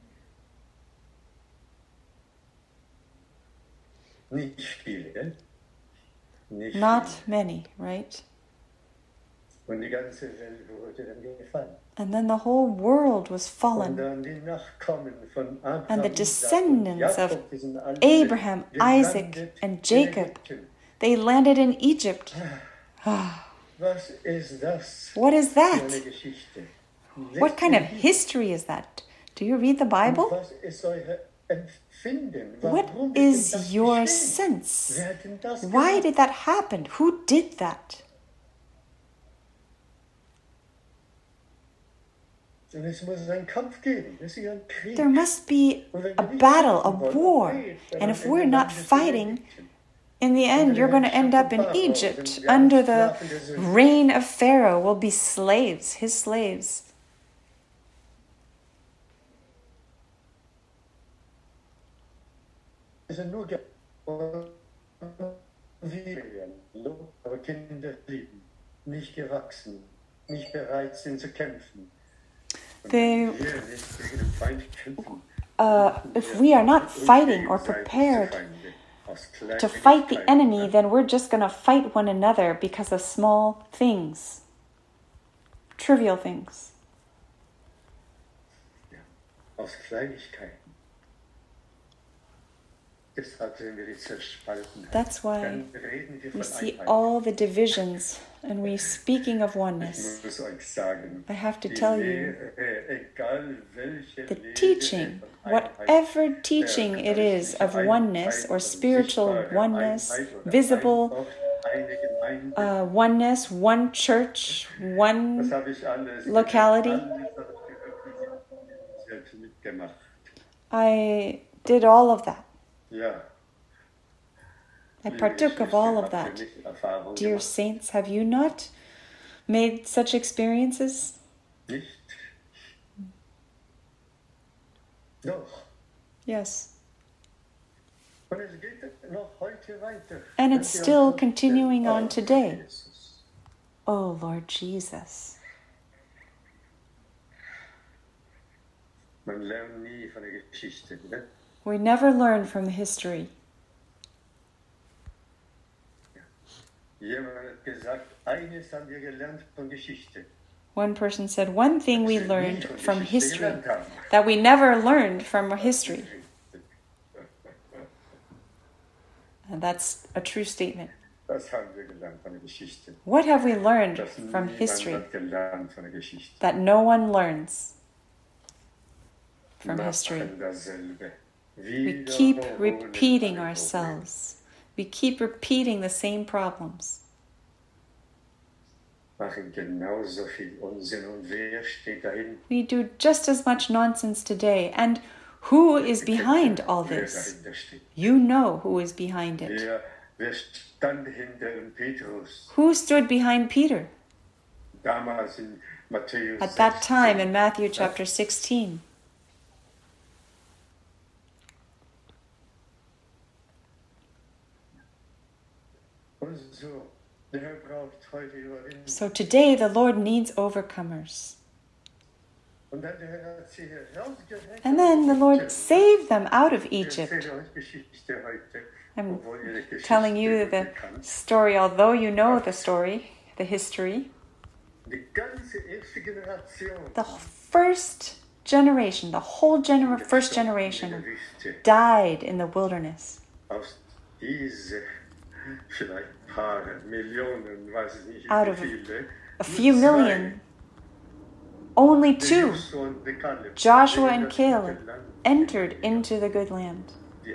Nicht viele. Nicht Not viele. many, right? Und die ganze Welt wurde dann gefallen. And then the whole world was Und fallen. dann die Nachkommen von Abraham, And the descendants of Jakob, die sind alle Abraham, gelandet Isaac, and in Jacob. Ägypten. They landed in Egypt. Was ist das What is für eine that? Geschichte? What kind of history is that? Do you read the Bible? Was ist euer Empfinden? What Warum ist denn is das your geschehen? sense? Wer hat denn das Why gemacht? did that happen? Who did that? Und es muss einen Kampf geben. Es ist ein Krieg. There must be Und wenn a wir nicht battle, a kämpfen wollen, war. okay, dann And if am we're Ende not landen wir in fighting, Ägypten. In the end, you're going to end up in Egypt under the reign of Pharaoh. Will be slaves, his slaves. Wir sind nur aber Kinder lieben, nicht gewachsen, nicht bereit sind zu kämpfen. If we are not fighting or prepared to fight the enemy, then we're just going to fight one another because of small things, trivial things. Ja, aus Kleinigkeiten. That's why we see all the divisions, and we're speaking of oneness. I have to tell you, the teaching, whatever teaching it is of oneness or spiritual oneness, visible oneness, one church, one locality, I did all of that. I partook of all of that. Dear saints, have you not made such experiences? Yes. And it's still continuing on today. Oh, Lord Jesus. We never learn from history. One person said, one thing we learned from history that we never learned from history. And that's a true statement. What have we learned from history that no one learns from history? We keep repeating ourselves. We keep repeating the same problems. We do just as much nonsense today. And who is behind all this? You know who is behind it. Who stood behind Peter? At that time in Matthew chapter 16. So today the Lord needs overcomers. And then the Lord saved them out of Egypt. I'm telling you the story, although you know the story, the history. The first generation, the whole first generation died in the wilderness. Out of a few million, only 2, Joshua and Caleb, entered into the good land.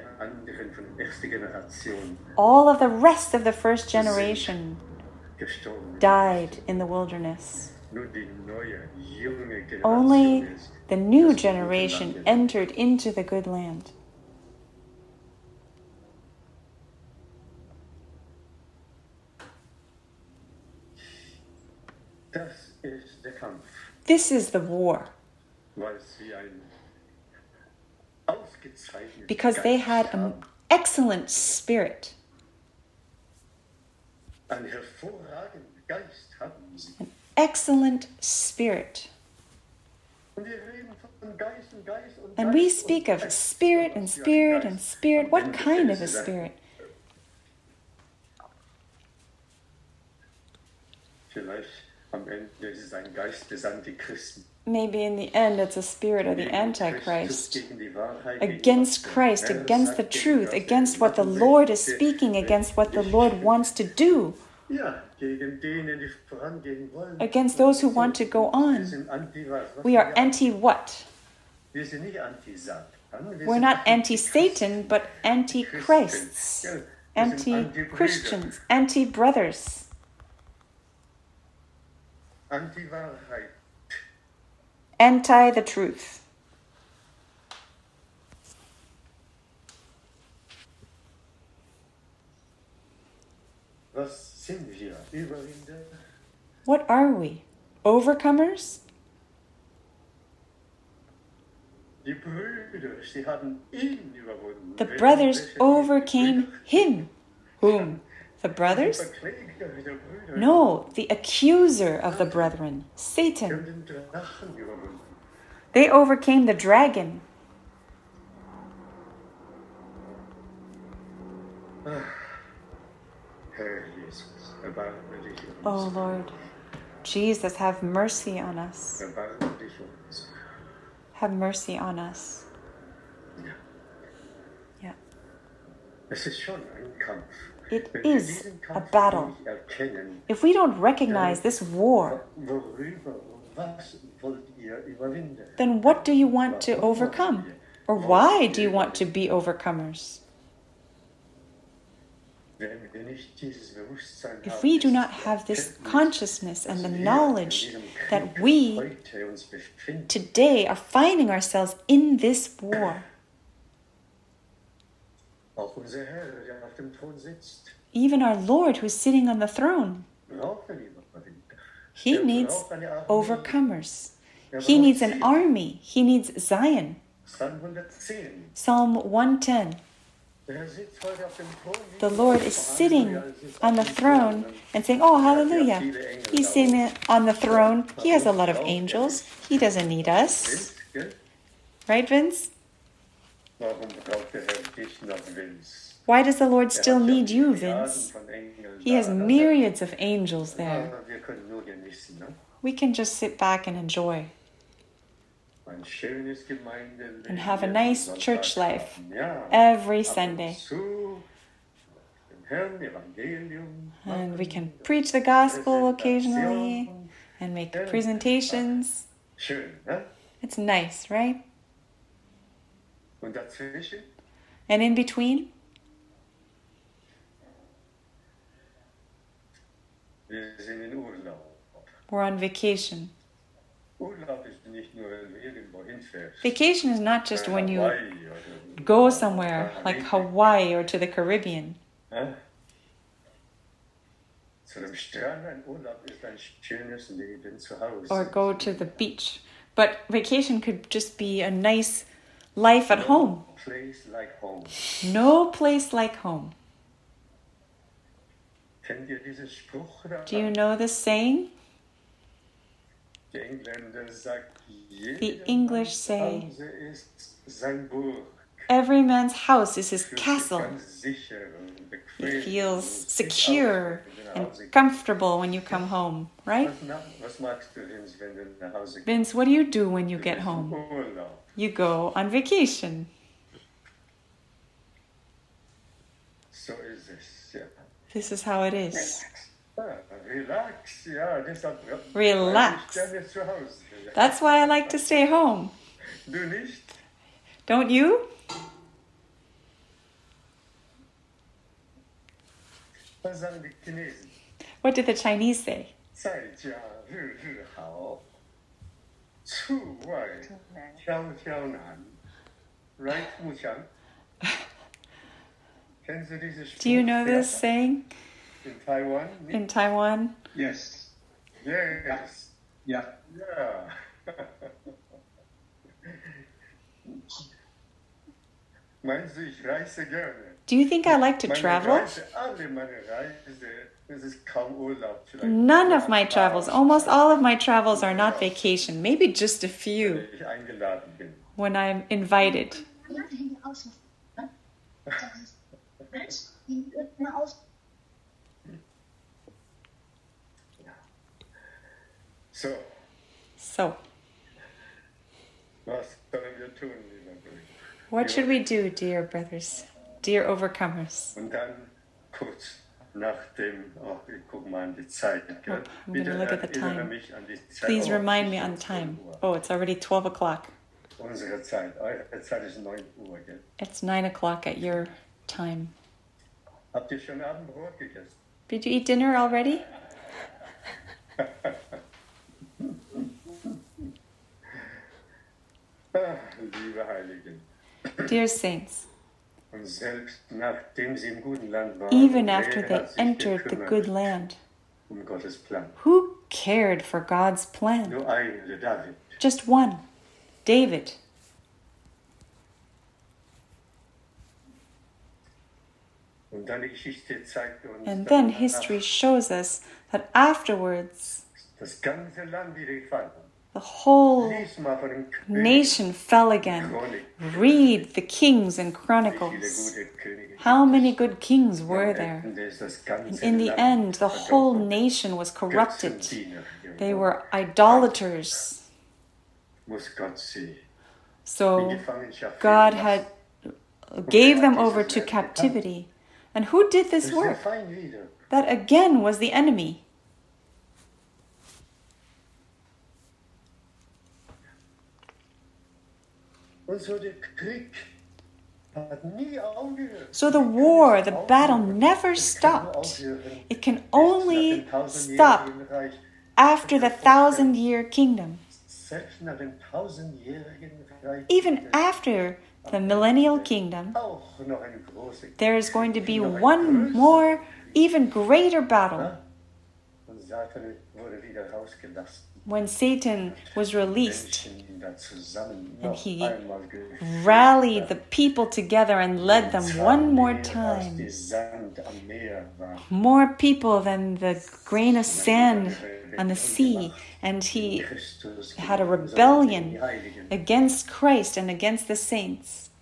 All of the rest of the first generation died in the wilderness. Only the new generation entered into the good land. This is the war. Because they had an excellent spirit. An excellent spirit. And we speak of spirit and spirit and spirit. What kind of a spirit? Maybe in the end it's a spirit of the Antichrist. Against Christ, against the truth, against what the Lord is speaking, against what the Lord wants to do. Against those who want to go on. We are anti-what? We're not anti-Satan, but anti-Christs, anti-Christians, anti-brothers. Anti the truth. Was sind wir? Überwinder? What are we? Overcomers? Die Brüder, sie haben ihn überwunden. The brothers overcame him. Whom? The brothers? Verkläger der Brüder. No, the accuser of the brethren, Satan. Den Drachen überwunden. They overcame the dragon. Herr Jesus, erbarme dich uns. Oh Lord, Jesus, have mercy on us. Erbarme dich uns. Have mercy on us. Ja. Yeah. Es ist schon ein Kampf. It Wenn wir is diesen a Kampf battle. nicht erkennen, If we don't recognize this war, worüber, was wollt ihr überwinden? then what do you want to overcome? Or why do you want to be overcomers? Wenn wir nicht dieses Bewusstsein If haben, we do dass not die have this Erkenntnis, consciousness and the dass wir knowledge in diesem that Krieg we heute uns befinden, today are finding ourselves in this war, auch unser Herr, der auf dem Thron sitzt, even our Lord who's sitting on the throne, braucht einen Überwinder. he needs overcomers. He needs an army. He needs Zion. Psalm 110. Psalm 110. Der sitzt heute auf dem Thron, The Lord is sitting on the throne and saying, oh, hallelujah. He's sitting on the throne. He has a lot of angels. He doesn't need us. Ist, gell? Right, Vince? Warum braucht der Herr dich noch, Vince? Why does the Lord Er still hat ja need you, Milliarden Vince? von Engeln He has da. myriads of angels there. Aber wir können nur genießen, ne? We can just sit back and enjoy Ein schönes Gemeindeleben and have a nice am church Sonntag life haben. Ja. every Ab und Sunday. zu dem Herrn Evangelium And we machen, can preach the gospel Präsentation. occasionally and make presentations. Schön, ne? It's nice, right? Und dazwischen? And in between, Wir sind in Urlaub. we're on vacation. Urlaub ist nicht nur, wenn du irgendwo hinfährst. Vacation is not just when you Hawaii oder go somewhere like Hawaii or to the Caribbean. Ja? Zu dem Strand, ein Urlaub ist ein schönes Leben zu Hause. Or go to the beach. But vacation could just be a nice life at home. Place like home. No place like home. Kennt ihr diesen Spruch? Do you know this saying? Die Engländer sagt, The English say, Hause ist sein Burg. every man's house is his Fühlt sich castle. ganz sicher und bequem He feels und secure sich aus, wenn du nach and Hause gehst. comfortable when you come home, right? Was magst du, Vince, wenn du nach Hause gehst? Vince, what do you do when you Du get bist im home? Urlaub. You go on vacation. So ist es, ja. This is how it is. Relax, ja, deshalb Relax. bleib ich gerne zu Hause. That's why I like to stay home. Du nicht? Don't you? Was sagen die Chinesen? What did the Chinese say? 在家日日好，出外悄悄难。Right, 木强? Kennst du dieses Spruch? Do you know this saying In Taiwan? in Taiwan? Yes. Yes. Yeah. Ja. Meinst du, ich reise gerne? Do you think I like to Meine travel? Reise, alle meine Reise, das ist kaum Urlaub. Vielleicht None of my ein travels, paar, almost all of my travels are not vacation. Maybe just a few wenn ich eingeladen bin. when I'm invited. So, So, was sollen wir tun, lieber Bruder? what should we do, dear brothers, dear overcomers? Und dann kurz nach dem, ich guck mal an die Zeit. Gell? I'm gonna look at the erinnere time. mich an die Zeit. Please Oh, remind es me ist on schon time. 12 Uhr. Oh, it's already 12 o'clock. Unsere Zeit, eure Zeit ist 9 Uhr. Gell? It's 9 o'clock at your time. Habt ihr schon Abendbrot gegessen? Did you eat dinner already? Ah, liebe Heiligen. Dear saints, Und selbst nachdem sie im guten Land waren, even after wer they hat sich entered the gekümmert good land. Gottes Plan? Who cared for God's plan? Nur einer, der David. Just one, David. Und dann die Geschichte zeigt uns, And dass then danach history shows us that afterwards das ganze Land wieder gefallen. the whole Lies mal von den Königen, nation fell again. Chronik, Read the Kings and wie viele Chronicles. gute Könige. How many good kings were Am there? Ende ist das And ganze in the Land end, the whole verdorben. nation was corrupted. Götzendiener. They were idolaters. Muss Gott sie in So Gefangenschaft God führen had lassen. gave them over to captivity. And who did Das this ist der work? Feind wieder. That again was the enemy. Und so der Krieg hat nie aufgehört. So the war, the battle never stopped. It can only stop after the 1,000-year kingdom. Selbst nach dem 1000-jährigen Reich Even after the millennial kingdom, auch noch eine große there is going to be one more, even greater battle Und Satan wurde wieder rausgelassen. when Satan was released. Menschen da zusammen And noch he einmal geführt. rallied the people together and led them one more Als time. die Sand am Meer war. More people than the grain of sand on the sea. And he Christus had a die rebellion Heiligen. against Christ and against the saints.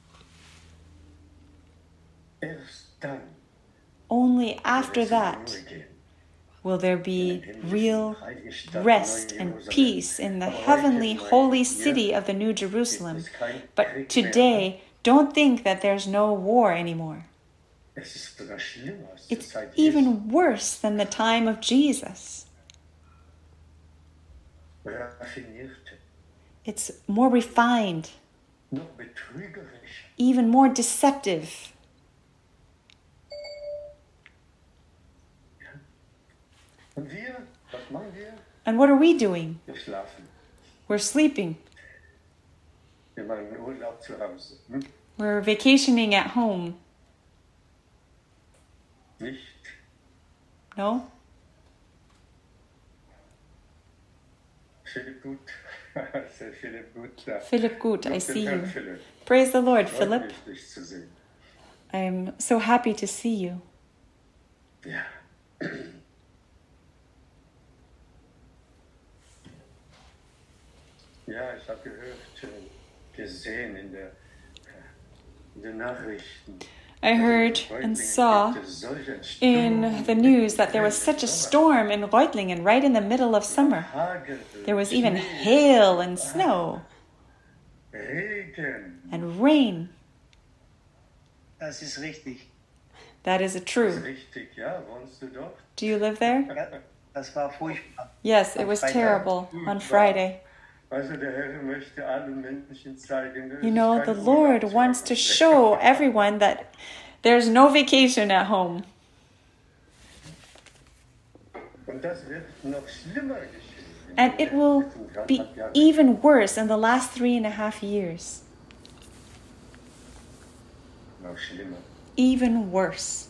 Erst dann Only after wird es that Ruhe geben. will there be real rest and peace in the heavenly holy city of the New Jerusalem. But today, don't think that there's no war anymore. Es ist sogar schlimmer als zur It's Zeit Jesu. even worse than the time of Jesus. Raffinierte, It's more refined, noch betrügerisch. even more deceptive. Und wir, was machen wir? And what are we doing? Wir schlafen. We're sleeping. Wir machen Urlaub zu Hause. Hm? We're vacationing at home. Nicht? No? Philipp gut. Sehr Philipp gut. Da. Philip Gut, I Guten see Tag, you. Philipp. Praise the Lord, Freut Philip. mich, dich zu sehen. I'm so happy to see you. Ja. Ja, ich habe gehört, gesehen in den Nachrichten. I heard and saw in the news that there was such a storm in Reutlingen right in the middle of summer. There was even hail and snow Regen. and rain. Das ist richtig. That is true. Richtig, ja, wohnst du dort? Do you live there? Ja, das war furchtbar. Yes, it was terrible on Friday. Also der Herr möchte allen Menschen zeigen, dass You es know, kein the Urlaub Lord zu wants to Hause ist. show everyone that there's no vacation at home. Und das wird noch schlimmer geschehen. And it will be even worse in the last 3.5 years. Noch schlimmer. Even worse.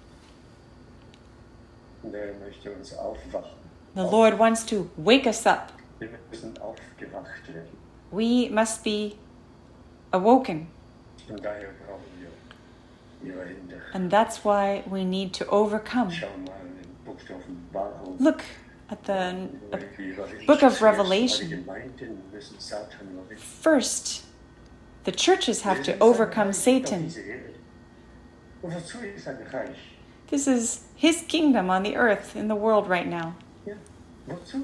Und er möchte uns aufwachen. The Lord wants to wake us up. Wir müssen aufgewacht werden. We must be awoken. Und daher brauchen wir ihre Hände. And that's why we need to overcome. Schau mal in den Buch der Offenbarung. Look at the Book of Revelation. Die Gemeinden müssen Satan überwinden. First, the churches have to overcome Satan. Und wozu ist ein Reich? This is his kingdom on the earth, in the world right now. Ja, wozu?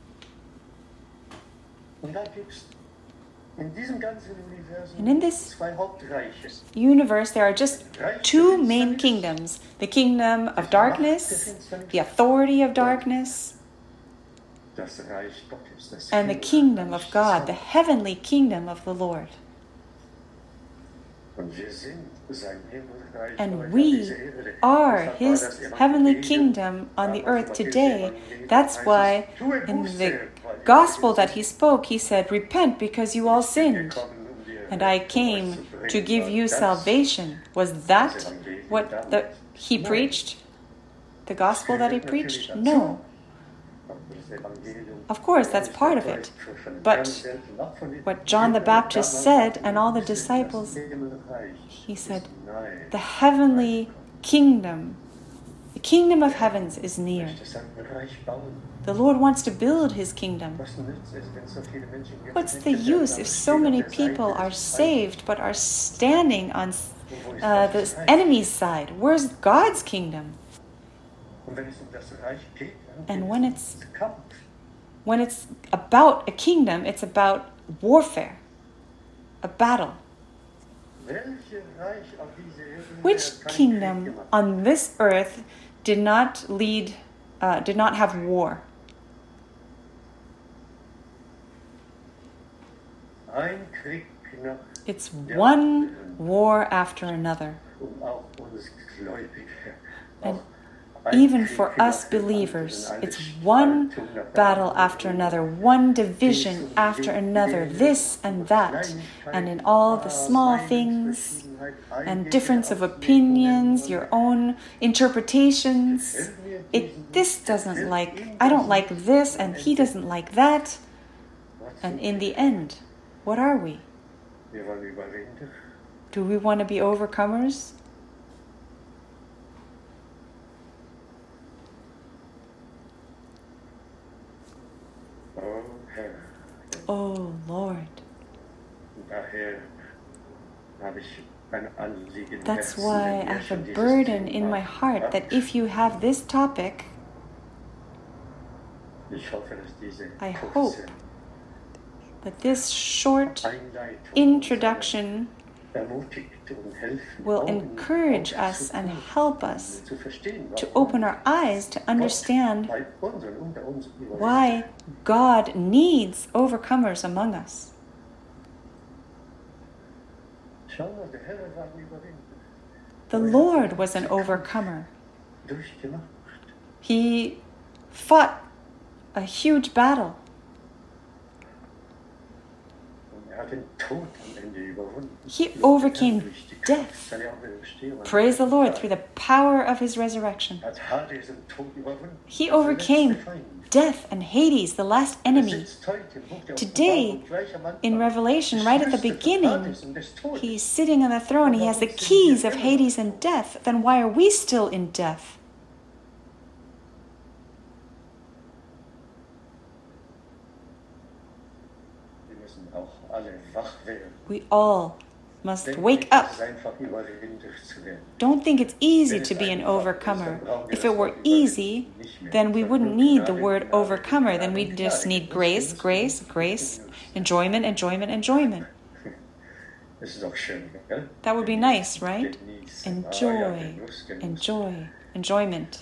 Und da gibt es in diesem ganzen Universum And in this zwei Hauptreiche. universe, there are just two main kingdoms: the kingdom of darkness, the authority of darkness, Das Reich Gottes, das and the kingdom of God, the heavenly kingdom of the Lord. Und wir sind sein Himmelreich And auf we dieser Erde. are Deshalb war his das heavenly Evangelium kingdom on the earth damals today. Evangelium That's heißt why es, tue in Buße, the weil ihr gospel that he spoke, he said, "Repent because you all sind sinned." gekommen, um die and I came to give you salvation. Was that what he preached? The gospel that he preached? No. Of course, that's part of it. But what John the Baptist said, and all the disciples, he said, the heavenly kingdom, the kingdom of heavens is near. The Lord wants to build his kingdom. What's the use if so many people are saved but are standing on the enemy's side? Where's God's kingdom? And when it's about a kingdom, it's about warfare, a battle. Which kingdom on this earth did not have war? It's one war after another. And even for us believers, it's one battle after another, one division after another, this and that, and in all the small things and difference of opinions, your own interpretations. I don't like this, and he doesn't like that. And in the end, what are we? Do we want to be overcomers? Oh Lord. That's why I have a burden in my heart that if you have this topic, I hope that this short introduction will encourage us and help us to open our eyes to understand why God needs overcomers among us. The Lord was an overcomer. He fought a huge battle. He overcame death. Praise the Lord, through the power of his resurrection. He overcame death and Hades, the last enemy. Today, in Revelation, right at the beginning, he's sitting on the throne. He has the keys of Hades and death. Then why are we still in death? We all must wake up. Don't think it's easy to be an overcomer. If it were easy, then we wouldn't need the word overcomer. Then we'd just need grace, grace, grace, enjoyment, enjoyment, enjoyment. That would be nice, right? Enjoy, enjoy, enjoyment.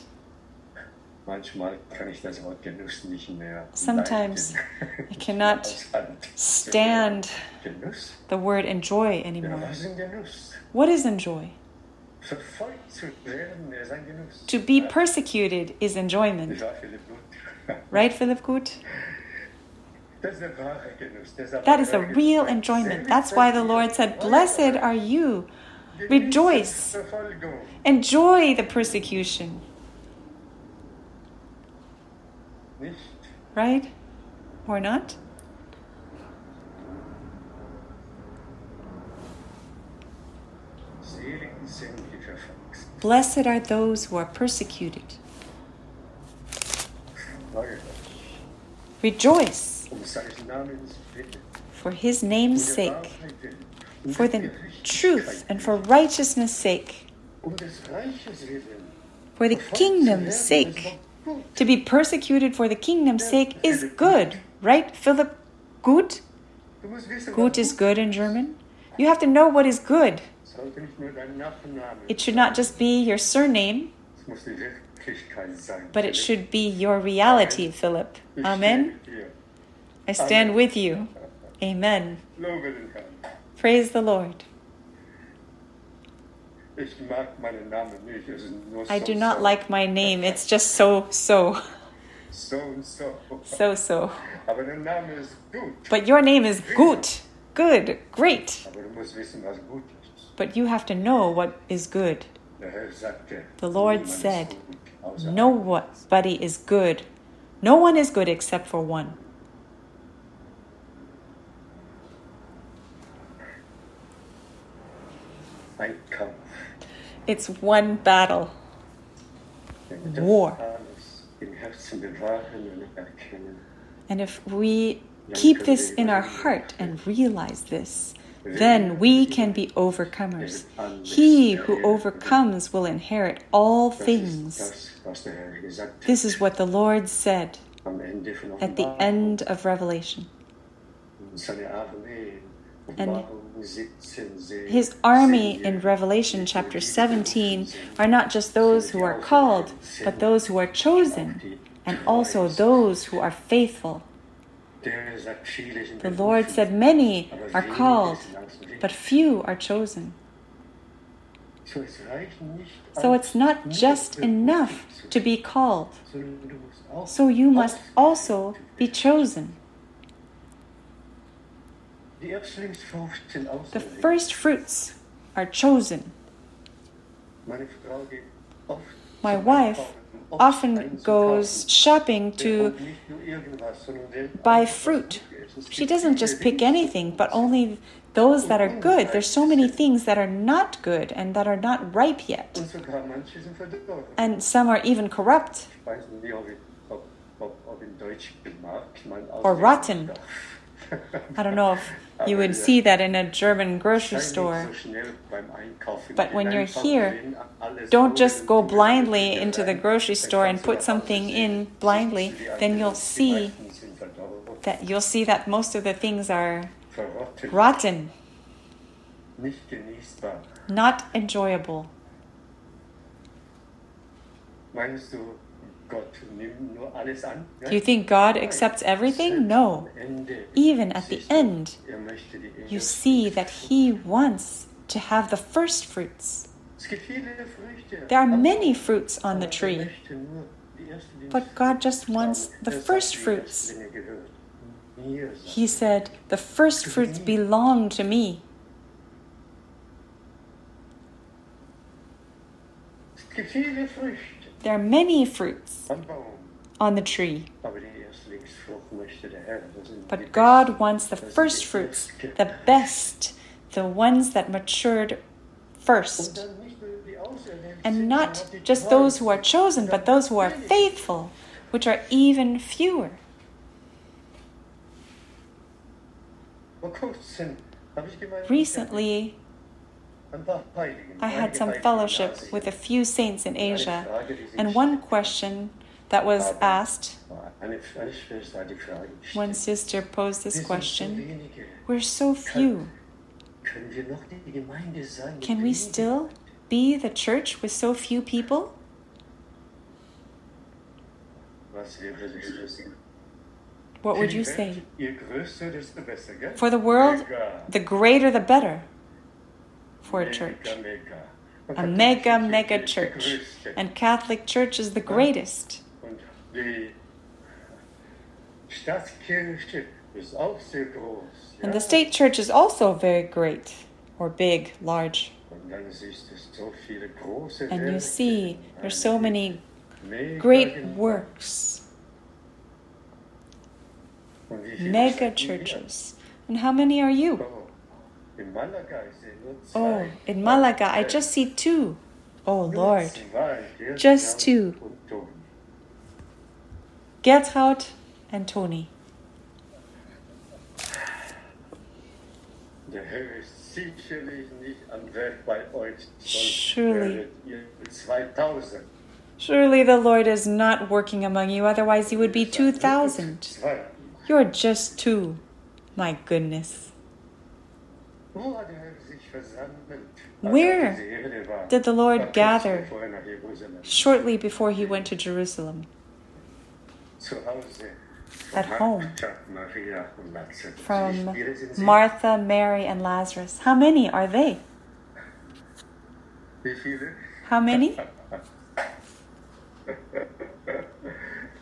Sometimes I cannot stand the word enjoy anymore. What is enjoy? To be persecuted is enjoyment. Right, Philip Gut? That is a real enjoyment. That's why the Lord said, "Blessed are you. Rejoice. Enjoy the persecution." Right? Or not? Blessed are those who are persecuted. Rejoice for his name's sake, for the truth and for righteousness' sake, for the kingdom's sake. To be persecuted for the kingdom's sake is good, right, Philip? Gut? Gut is good in German. You have to know what is good. It should not just be your surname, but it should be your reality, Philip. Amen? I stand with you. Amen. Praise the Lord. I do not like my name. It's just so. But your name is Gut. good, great. Aber du musst wissen, was gut ist. But you have to know what is good. Der Herr sagte, The Lord niemand ist said, gut, außer nobody is good. No one is good except for one. ein Kampf. It's one battle. Wenn wir das War. alles im Herzen bewahren und erkennen, And if we keep this in our heart and realize this, then we can be overcomers. He who overcomes will inherit all das ist things. das, was der Herr gesagt hat This is what the Lord said am Ende von at the Offenbarung. end of Revelation. Seine Armee, And Offenbarung 17, sehen, His army sehen in wir, Revelation chapter 17 are not just those who are called, but those who are chosen, and also those who are faithful. der sagt, viele sind The Lord said, many are called, but few are chosen. So, es reicht nicht So aus, it's not nur just enough berufen to be called, sondern du musst auch so you must ausgesucht also be chosen. Die Erstlingsfrucht sind The auserwählt. first fruits are chosen. Meine Frau geht oft My zum wife Einkaufen, oft often einkaufen. goes shopping Der to kauft nicht nur irgendwas, sondern der buy kauft, was fruit. gut ist. Es She gibt doesn't viele just pick Dinge, anything, but only those that are good. There's so many things that are not good and that are not ripe yet. und sogar manche sind verdorben. And some are even corrupt Ich weiß nicht, ob in Deutsch gemarkt man or auslegen rotten. darf. I don't know if you would see that in a German grocery Sei store. nicht so schnell beim Einkaufen. But when Nicht you're einfach here, drin, alles Don't just holen go und blindly tun, into the grocery dann store and kannst du put nach Hause something sehen, in blindly, siehst du die then anderen, you'll die see meisten sind verdorben, that most of the things are verrottet, rotten, nicht genießbar. not enjoyable. Meinst du, Gott nimmt nur alles an? Do you think God accepts everything? No. Even at the end, you see that He wants to have the first fruits. There are many fruits on the tree, but God just wants the first fruits. He said, the first fruits belong to me. There are many fruits on the tree, but God wants the first fruits, the best, the ones that matured first. And not just those who are chosen, but those who are faithful, which are even fewer. Recently, I had some fellowship with a few saints in Asia, and one question that was asked, one sister posed this question: we're so few. Can we still be the church with so few people? What would you say? For the world, the greater the better for a church. A mega church. And Catholic Church is the greatest. And the state church is also very great, or big, large. And you see, there's so many great works. Mega churches. And how many are you? Oh, in Malaga, I just see 2. Oh, Lord. Just 2. Gertraud and Toni. Surely the Lord is not working among you, otherwise you would be 2,000. You're just 2. My goodness. Where did the Lord gather shortly before He went to Jerusalem? At home. From Martha, Mary, and Lazarus. How many are they? How many?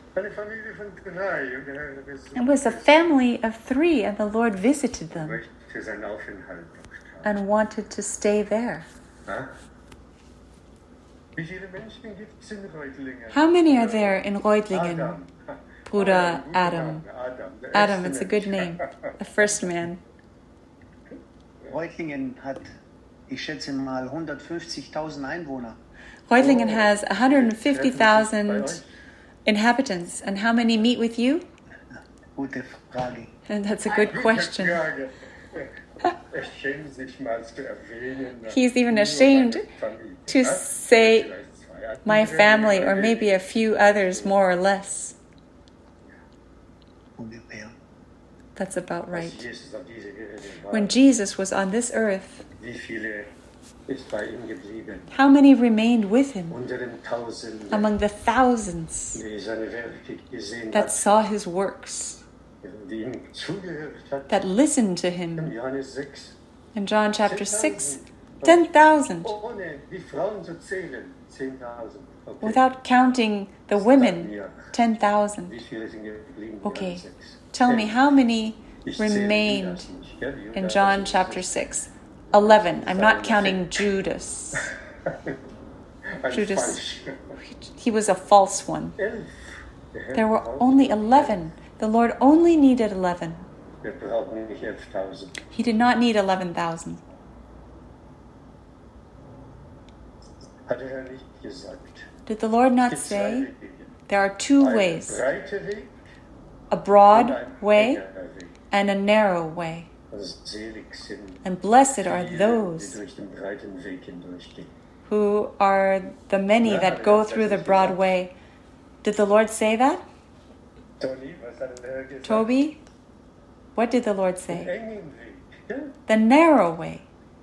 It was a family of 3, and the Lord visited them. für seinen Aufenthalt dort haben. and wanted to stay there. Ja? Wie viele Menschen gibt es in Reutlingen? How many are there in Reutlingen? Adam. Bruder Guter Adam. Name, der Adam, erste it's a good Mensch. name. The first man. Reutlingen hat, ich schätze mal, 150.000 Einwohner. Reutlingen has Treffen sich bei 150,000 euch? inhabitants. And how many meet with you? Gute Frage. And that's a good question. Frage. Er schämt sich mal zu erwähnen. He's even nur ashamed meine Familie, to ja? say Vielleicht zwei andere my family, or Familien. maybe a few others more or less. Ungefähr. That's about Als right. Jesus auf dieser Erde war, When Jesus was on this earth, wie viele ist bei ihm geblieben? how many remained with him Unter den Tausenden, among the thousands die seine Werke gesehen that hat, saw his works, die ihm zugehört hat. that listened to him? In Johannes 6, In John chapter 6, 10,000, ohne die Frauen zu zählen, 10.000. Okay. without counting the women, 10,000. Wie viele sind geblieben? Okay, Johannes 6? tell me how many Ich zähle remained Judas nicht, gell? Judas in John ist chapter nicht. 6? 11. I'm not counting Judas. Ein Judas. Falsch. He was a false one. 11. Der Herr There were braucht only nicht 11. The Lord only needed 11. 11. Wir brauchen nicht 11.000. He did not need 11,000. Hat der Herr nicht gesagt. Did the Lord not Es gibt zwei say Wege. there are two Ein ways, breiter Weg a und broad ein way engerer Weg. and a narrow way? Also selig sind And blessed are die, die those durch den breiten Weg hindurchgehen. who are the many that go through the broad way. Did the Lord say that? Toni, was hat der Herr gesagt? Toby? What did the Lord Den say? engen Weg. Ja? The narrow way.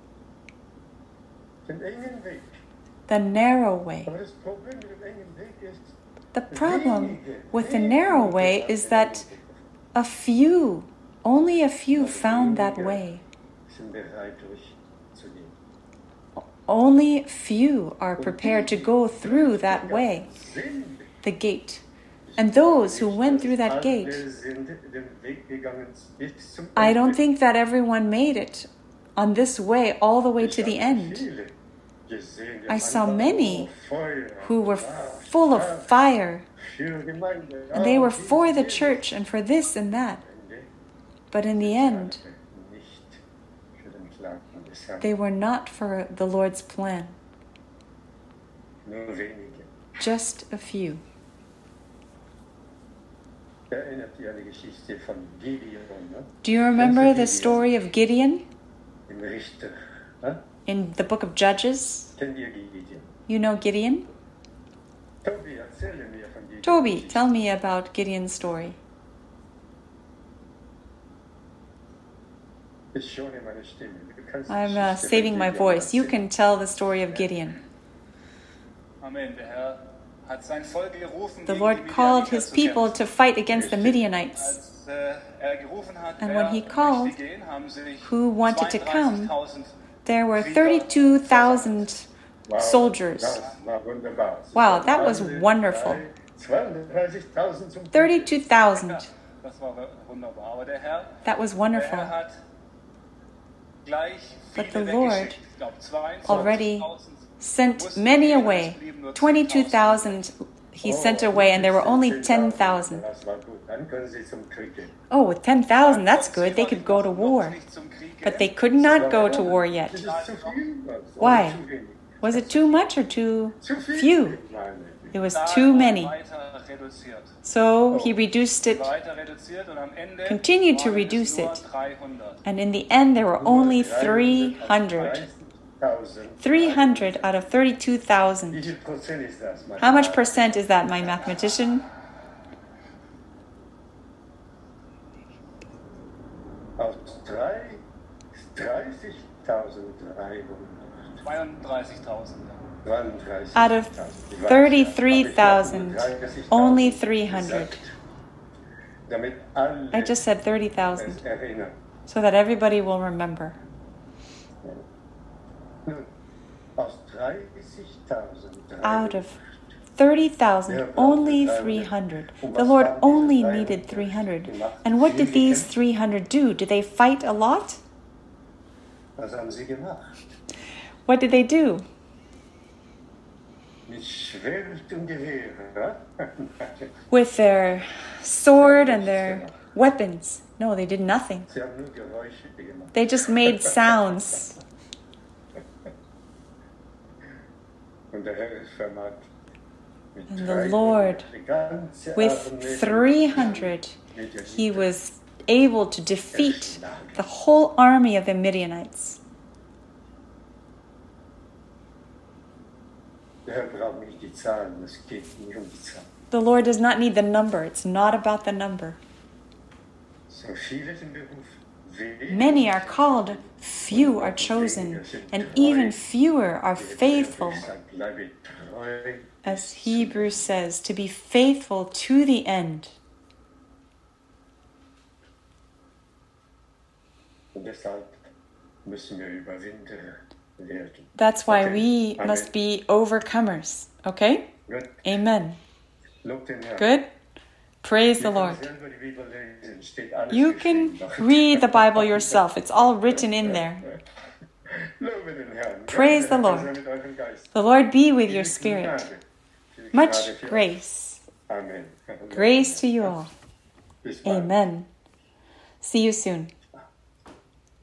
Den engen Weg. The narrow way. Aber das Problem mit dem engen Weg ist, The problem with the narrow way is that a few, only a few found that way. sind bereit durchzugehen. Only few are prepared to go through that way, Sind the gate. And those who went through that gate, alle sind den Weg gegangen bis zum I don't Ende. think that everyone made it on this way all the way to the end. Viele gesehen, die I am saw Anfang many Feuer, who were Spaß, full of Spaß fire, für Gemeinde, and they were dies, for the jenes. church and for this and that. Ende But in the end, nicht für den Plan des Herrn. they were not for the Lord's plan, Nur wenige. just a few. Erinnert ihr an die Geschichte von Gideon, ne? Do you remember the story of Gideon Dem Richter. Ne? in the book of Judges? Kennt ihr Gideon? You know Gideon? Tobi, erzähle mir von Gideon. Toby, tell me about Gideon's story. Ich schone meine Stimme. Du kannst die I'm Geschichte von saving my Gideon voice. You erzählen. can tell the story of Gideon. Amen. Der Herr hat sein Volk gerufen, The gegen Lord die called Midianiter his zu people kämpfen. to fight against the Midianites, Als er gerufen hat, And wer when he möchte called, gehen, haben sich who wanted to come, 32.000 there were 32,000 Wow, soldiers. Das war wunderbar. Wow, that was wonderful. 32.000 zum 32,000. Das war wunderbar. Aber der Herr That was Der wonderful. Herr hat gleich But viele the Lord weggeschickt. Ich glaube, 22.000 already Sent many away. 22,000 he sent away, and there were only 10,000. Das war gut. Dann können sie zum Krieg gehen. Oh, with 10,000, that's good. They could go to war. But they could not go to war yet. Das ist zu viel. Why? Zu wenig. Was it too much or too Zu viel. few? Nein, It was too many. Weiter reduziert. So he reduced it, Weiter reduziert und am Ende continued to waren es reduce nur it. 300. and in the end there were only 300. 300 out of Wie 32,000. viel Prozent ist das? How much percent is that, my mathematician? Aus 30.300. 32.000. 33. Out of 33,000, only 300. Damit alle I just said es 30,000, erinnern. so that everybody will remember. Nun, aus 30.000. Out of 30,000, only 300. The Lord only needed 300. And what did these 300 do? Did they fight a lot? Was haben sie gemacht? What did they do? Mit Schwert und Gewehr. With their sword and their weapons. No, they did nothing. Sie haben nur Geräusche gemacht. They just made sounds. Und der Herr vermag mit And the Lord, with 300, he was able to defeat the whole army of the Midianites. Der Herr braucht nicht die Zahlen, es geht nicht um die Zahlen. The Lord does not need the number. It's not about the number. So viele sind berufen. Many are called, few are chosen, and even fewer are faithful. Bleibe treu. As Hebrews says, to be faithful to the end. Und deshalb müssen wir Überwinder werden. That's why Okay. we Amen. must be overcomers. Okay? Gut. Amen. Lob den Herrn. Good? Praise the Wir können Lord. selber die Bibel lesen, steht alles You can geschrieben. read the Bible yourself. It's all written in there. Lobe den Herrn. Praise the Gott Lord. sei mit eurem Geist. The Lord be with your Viel spirit. Gnade. Viel Gnade Much für euch. grace. Amen. Grace to you all. Bis bald. Amen. See you soon.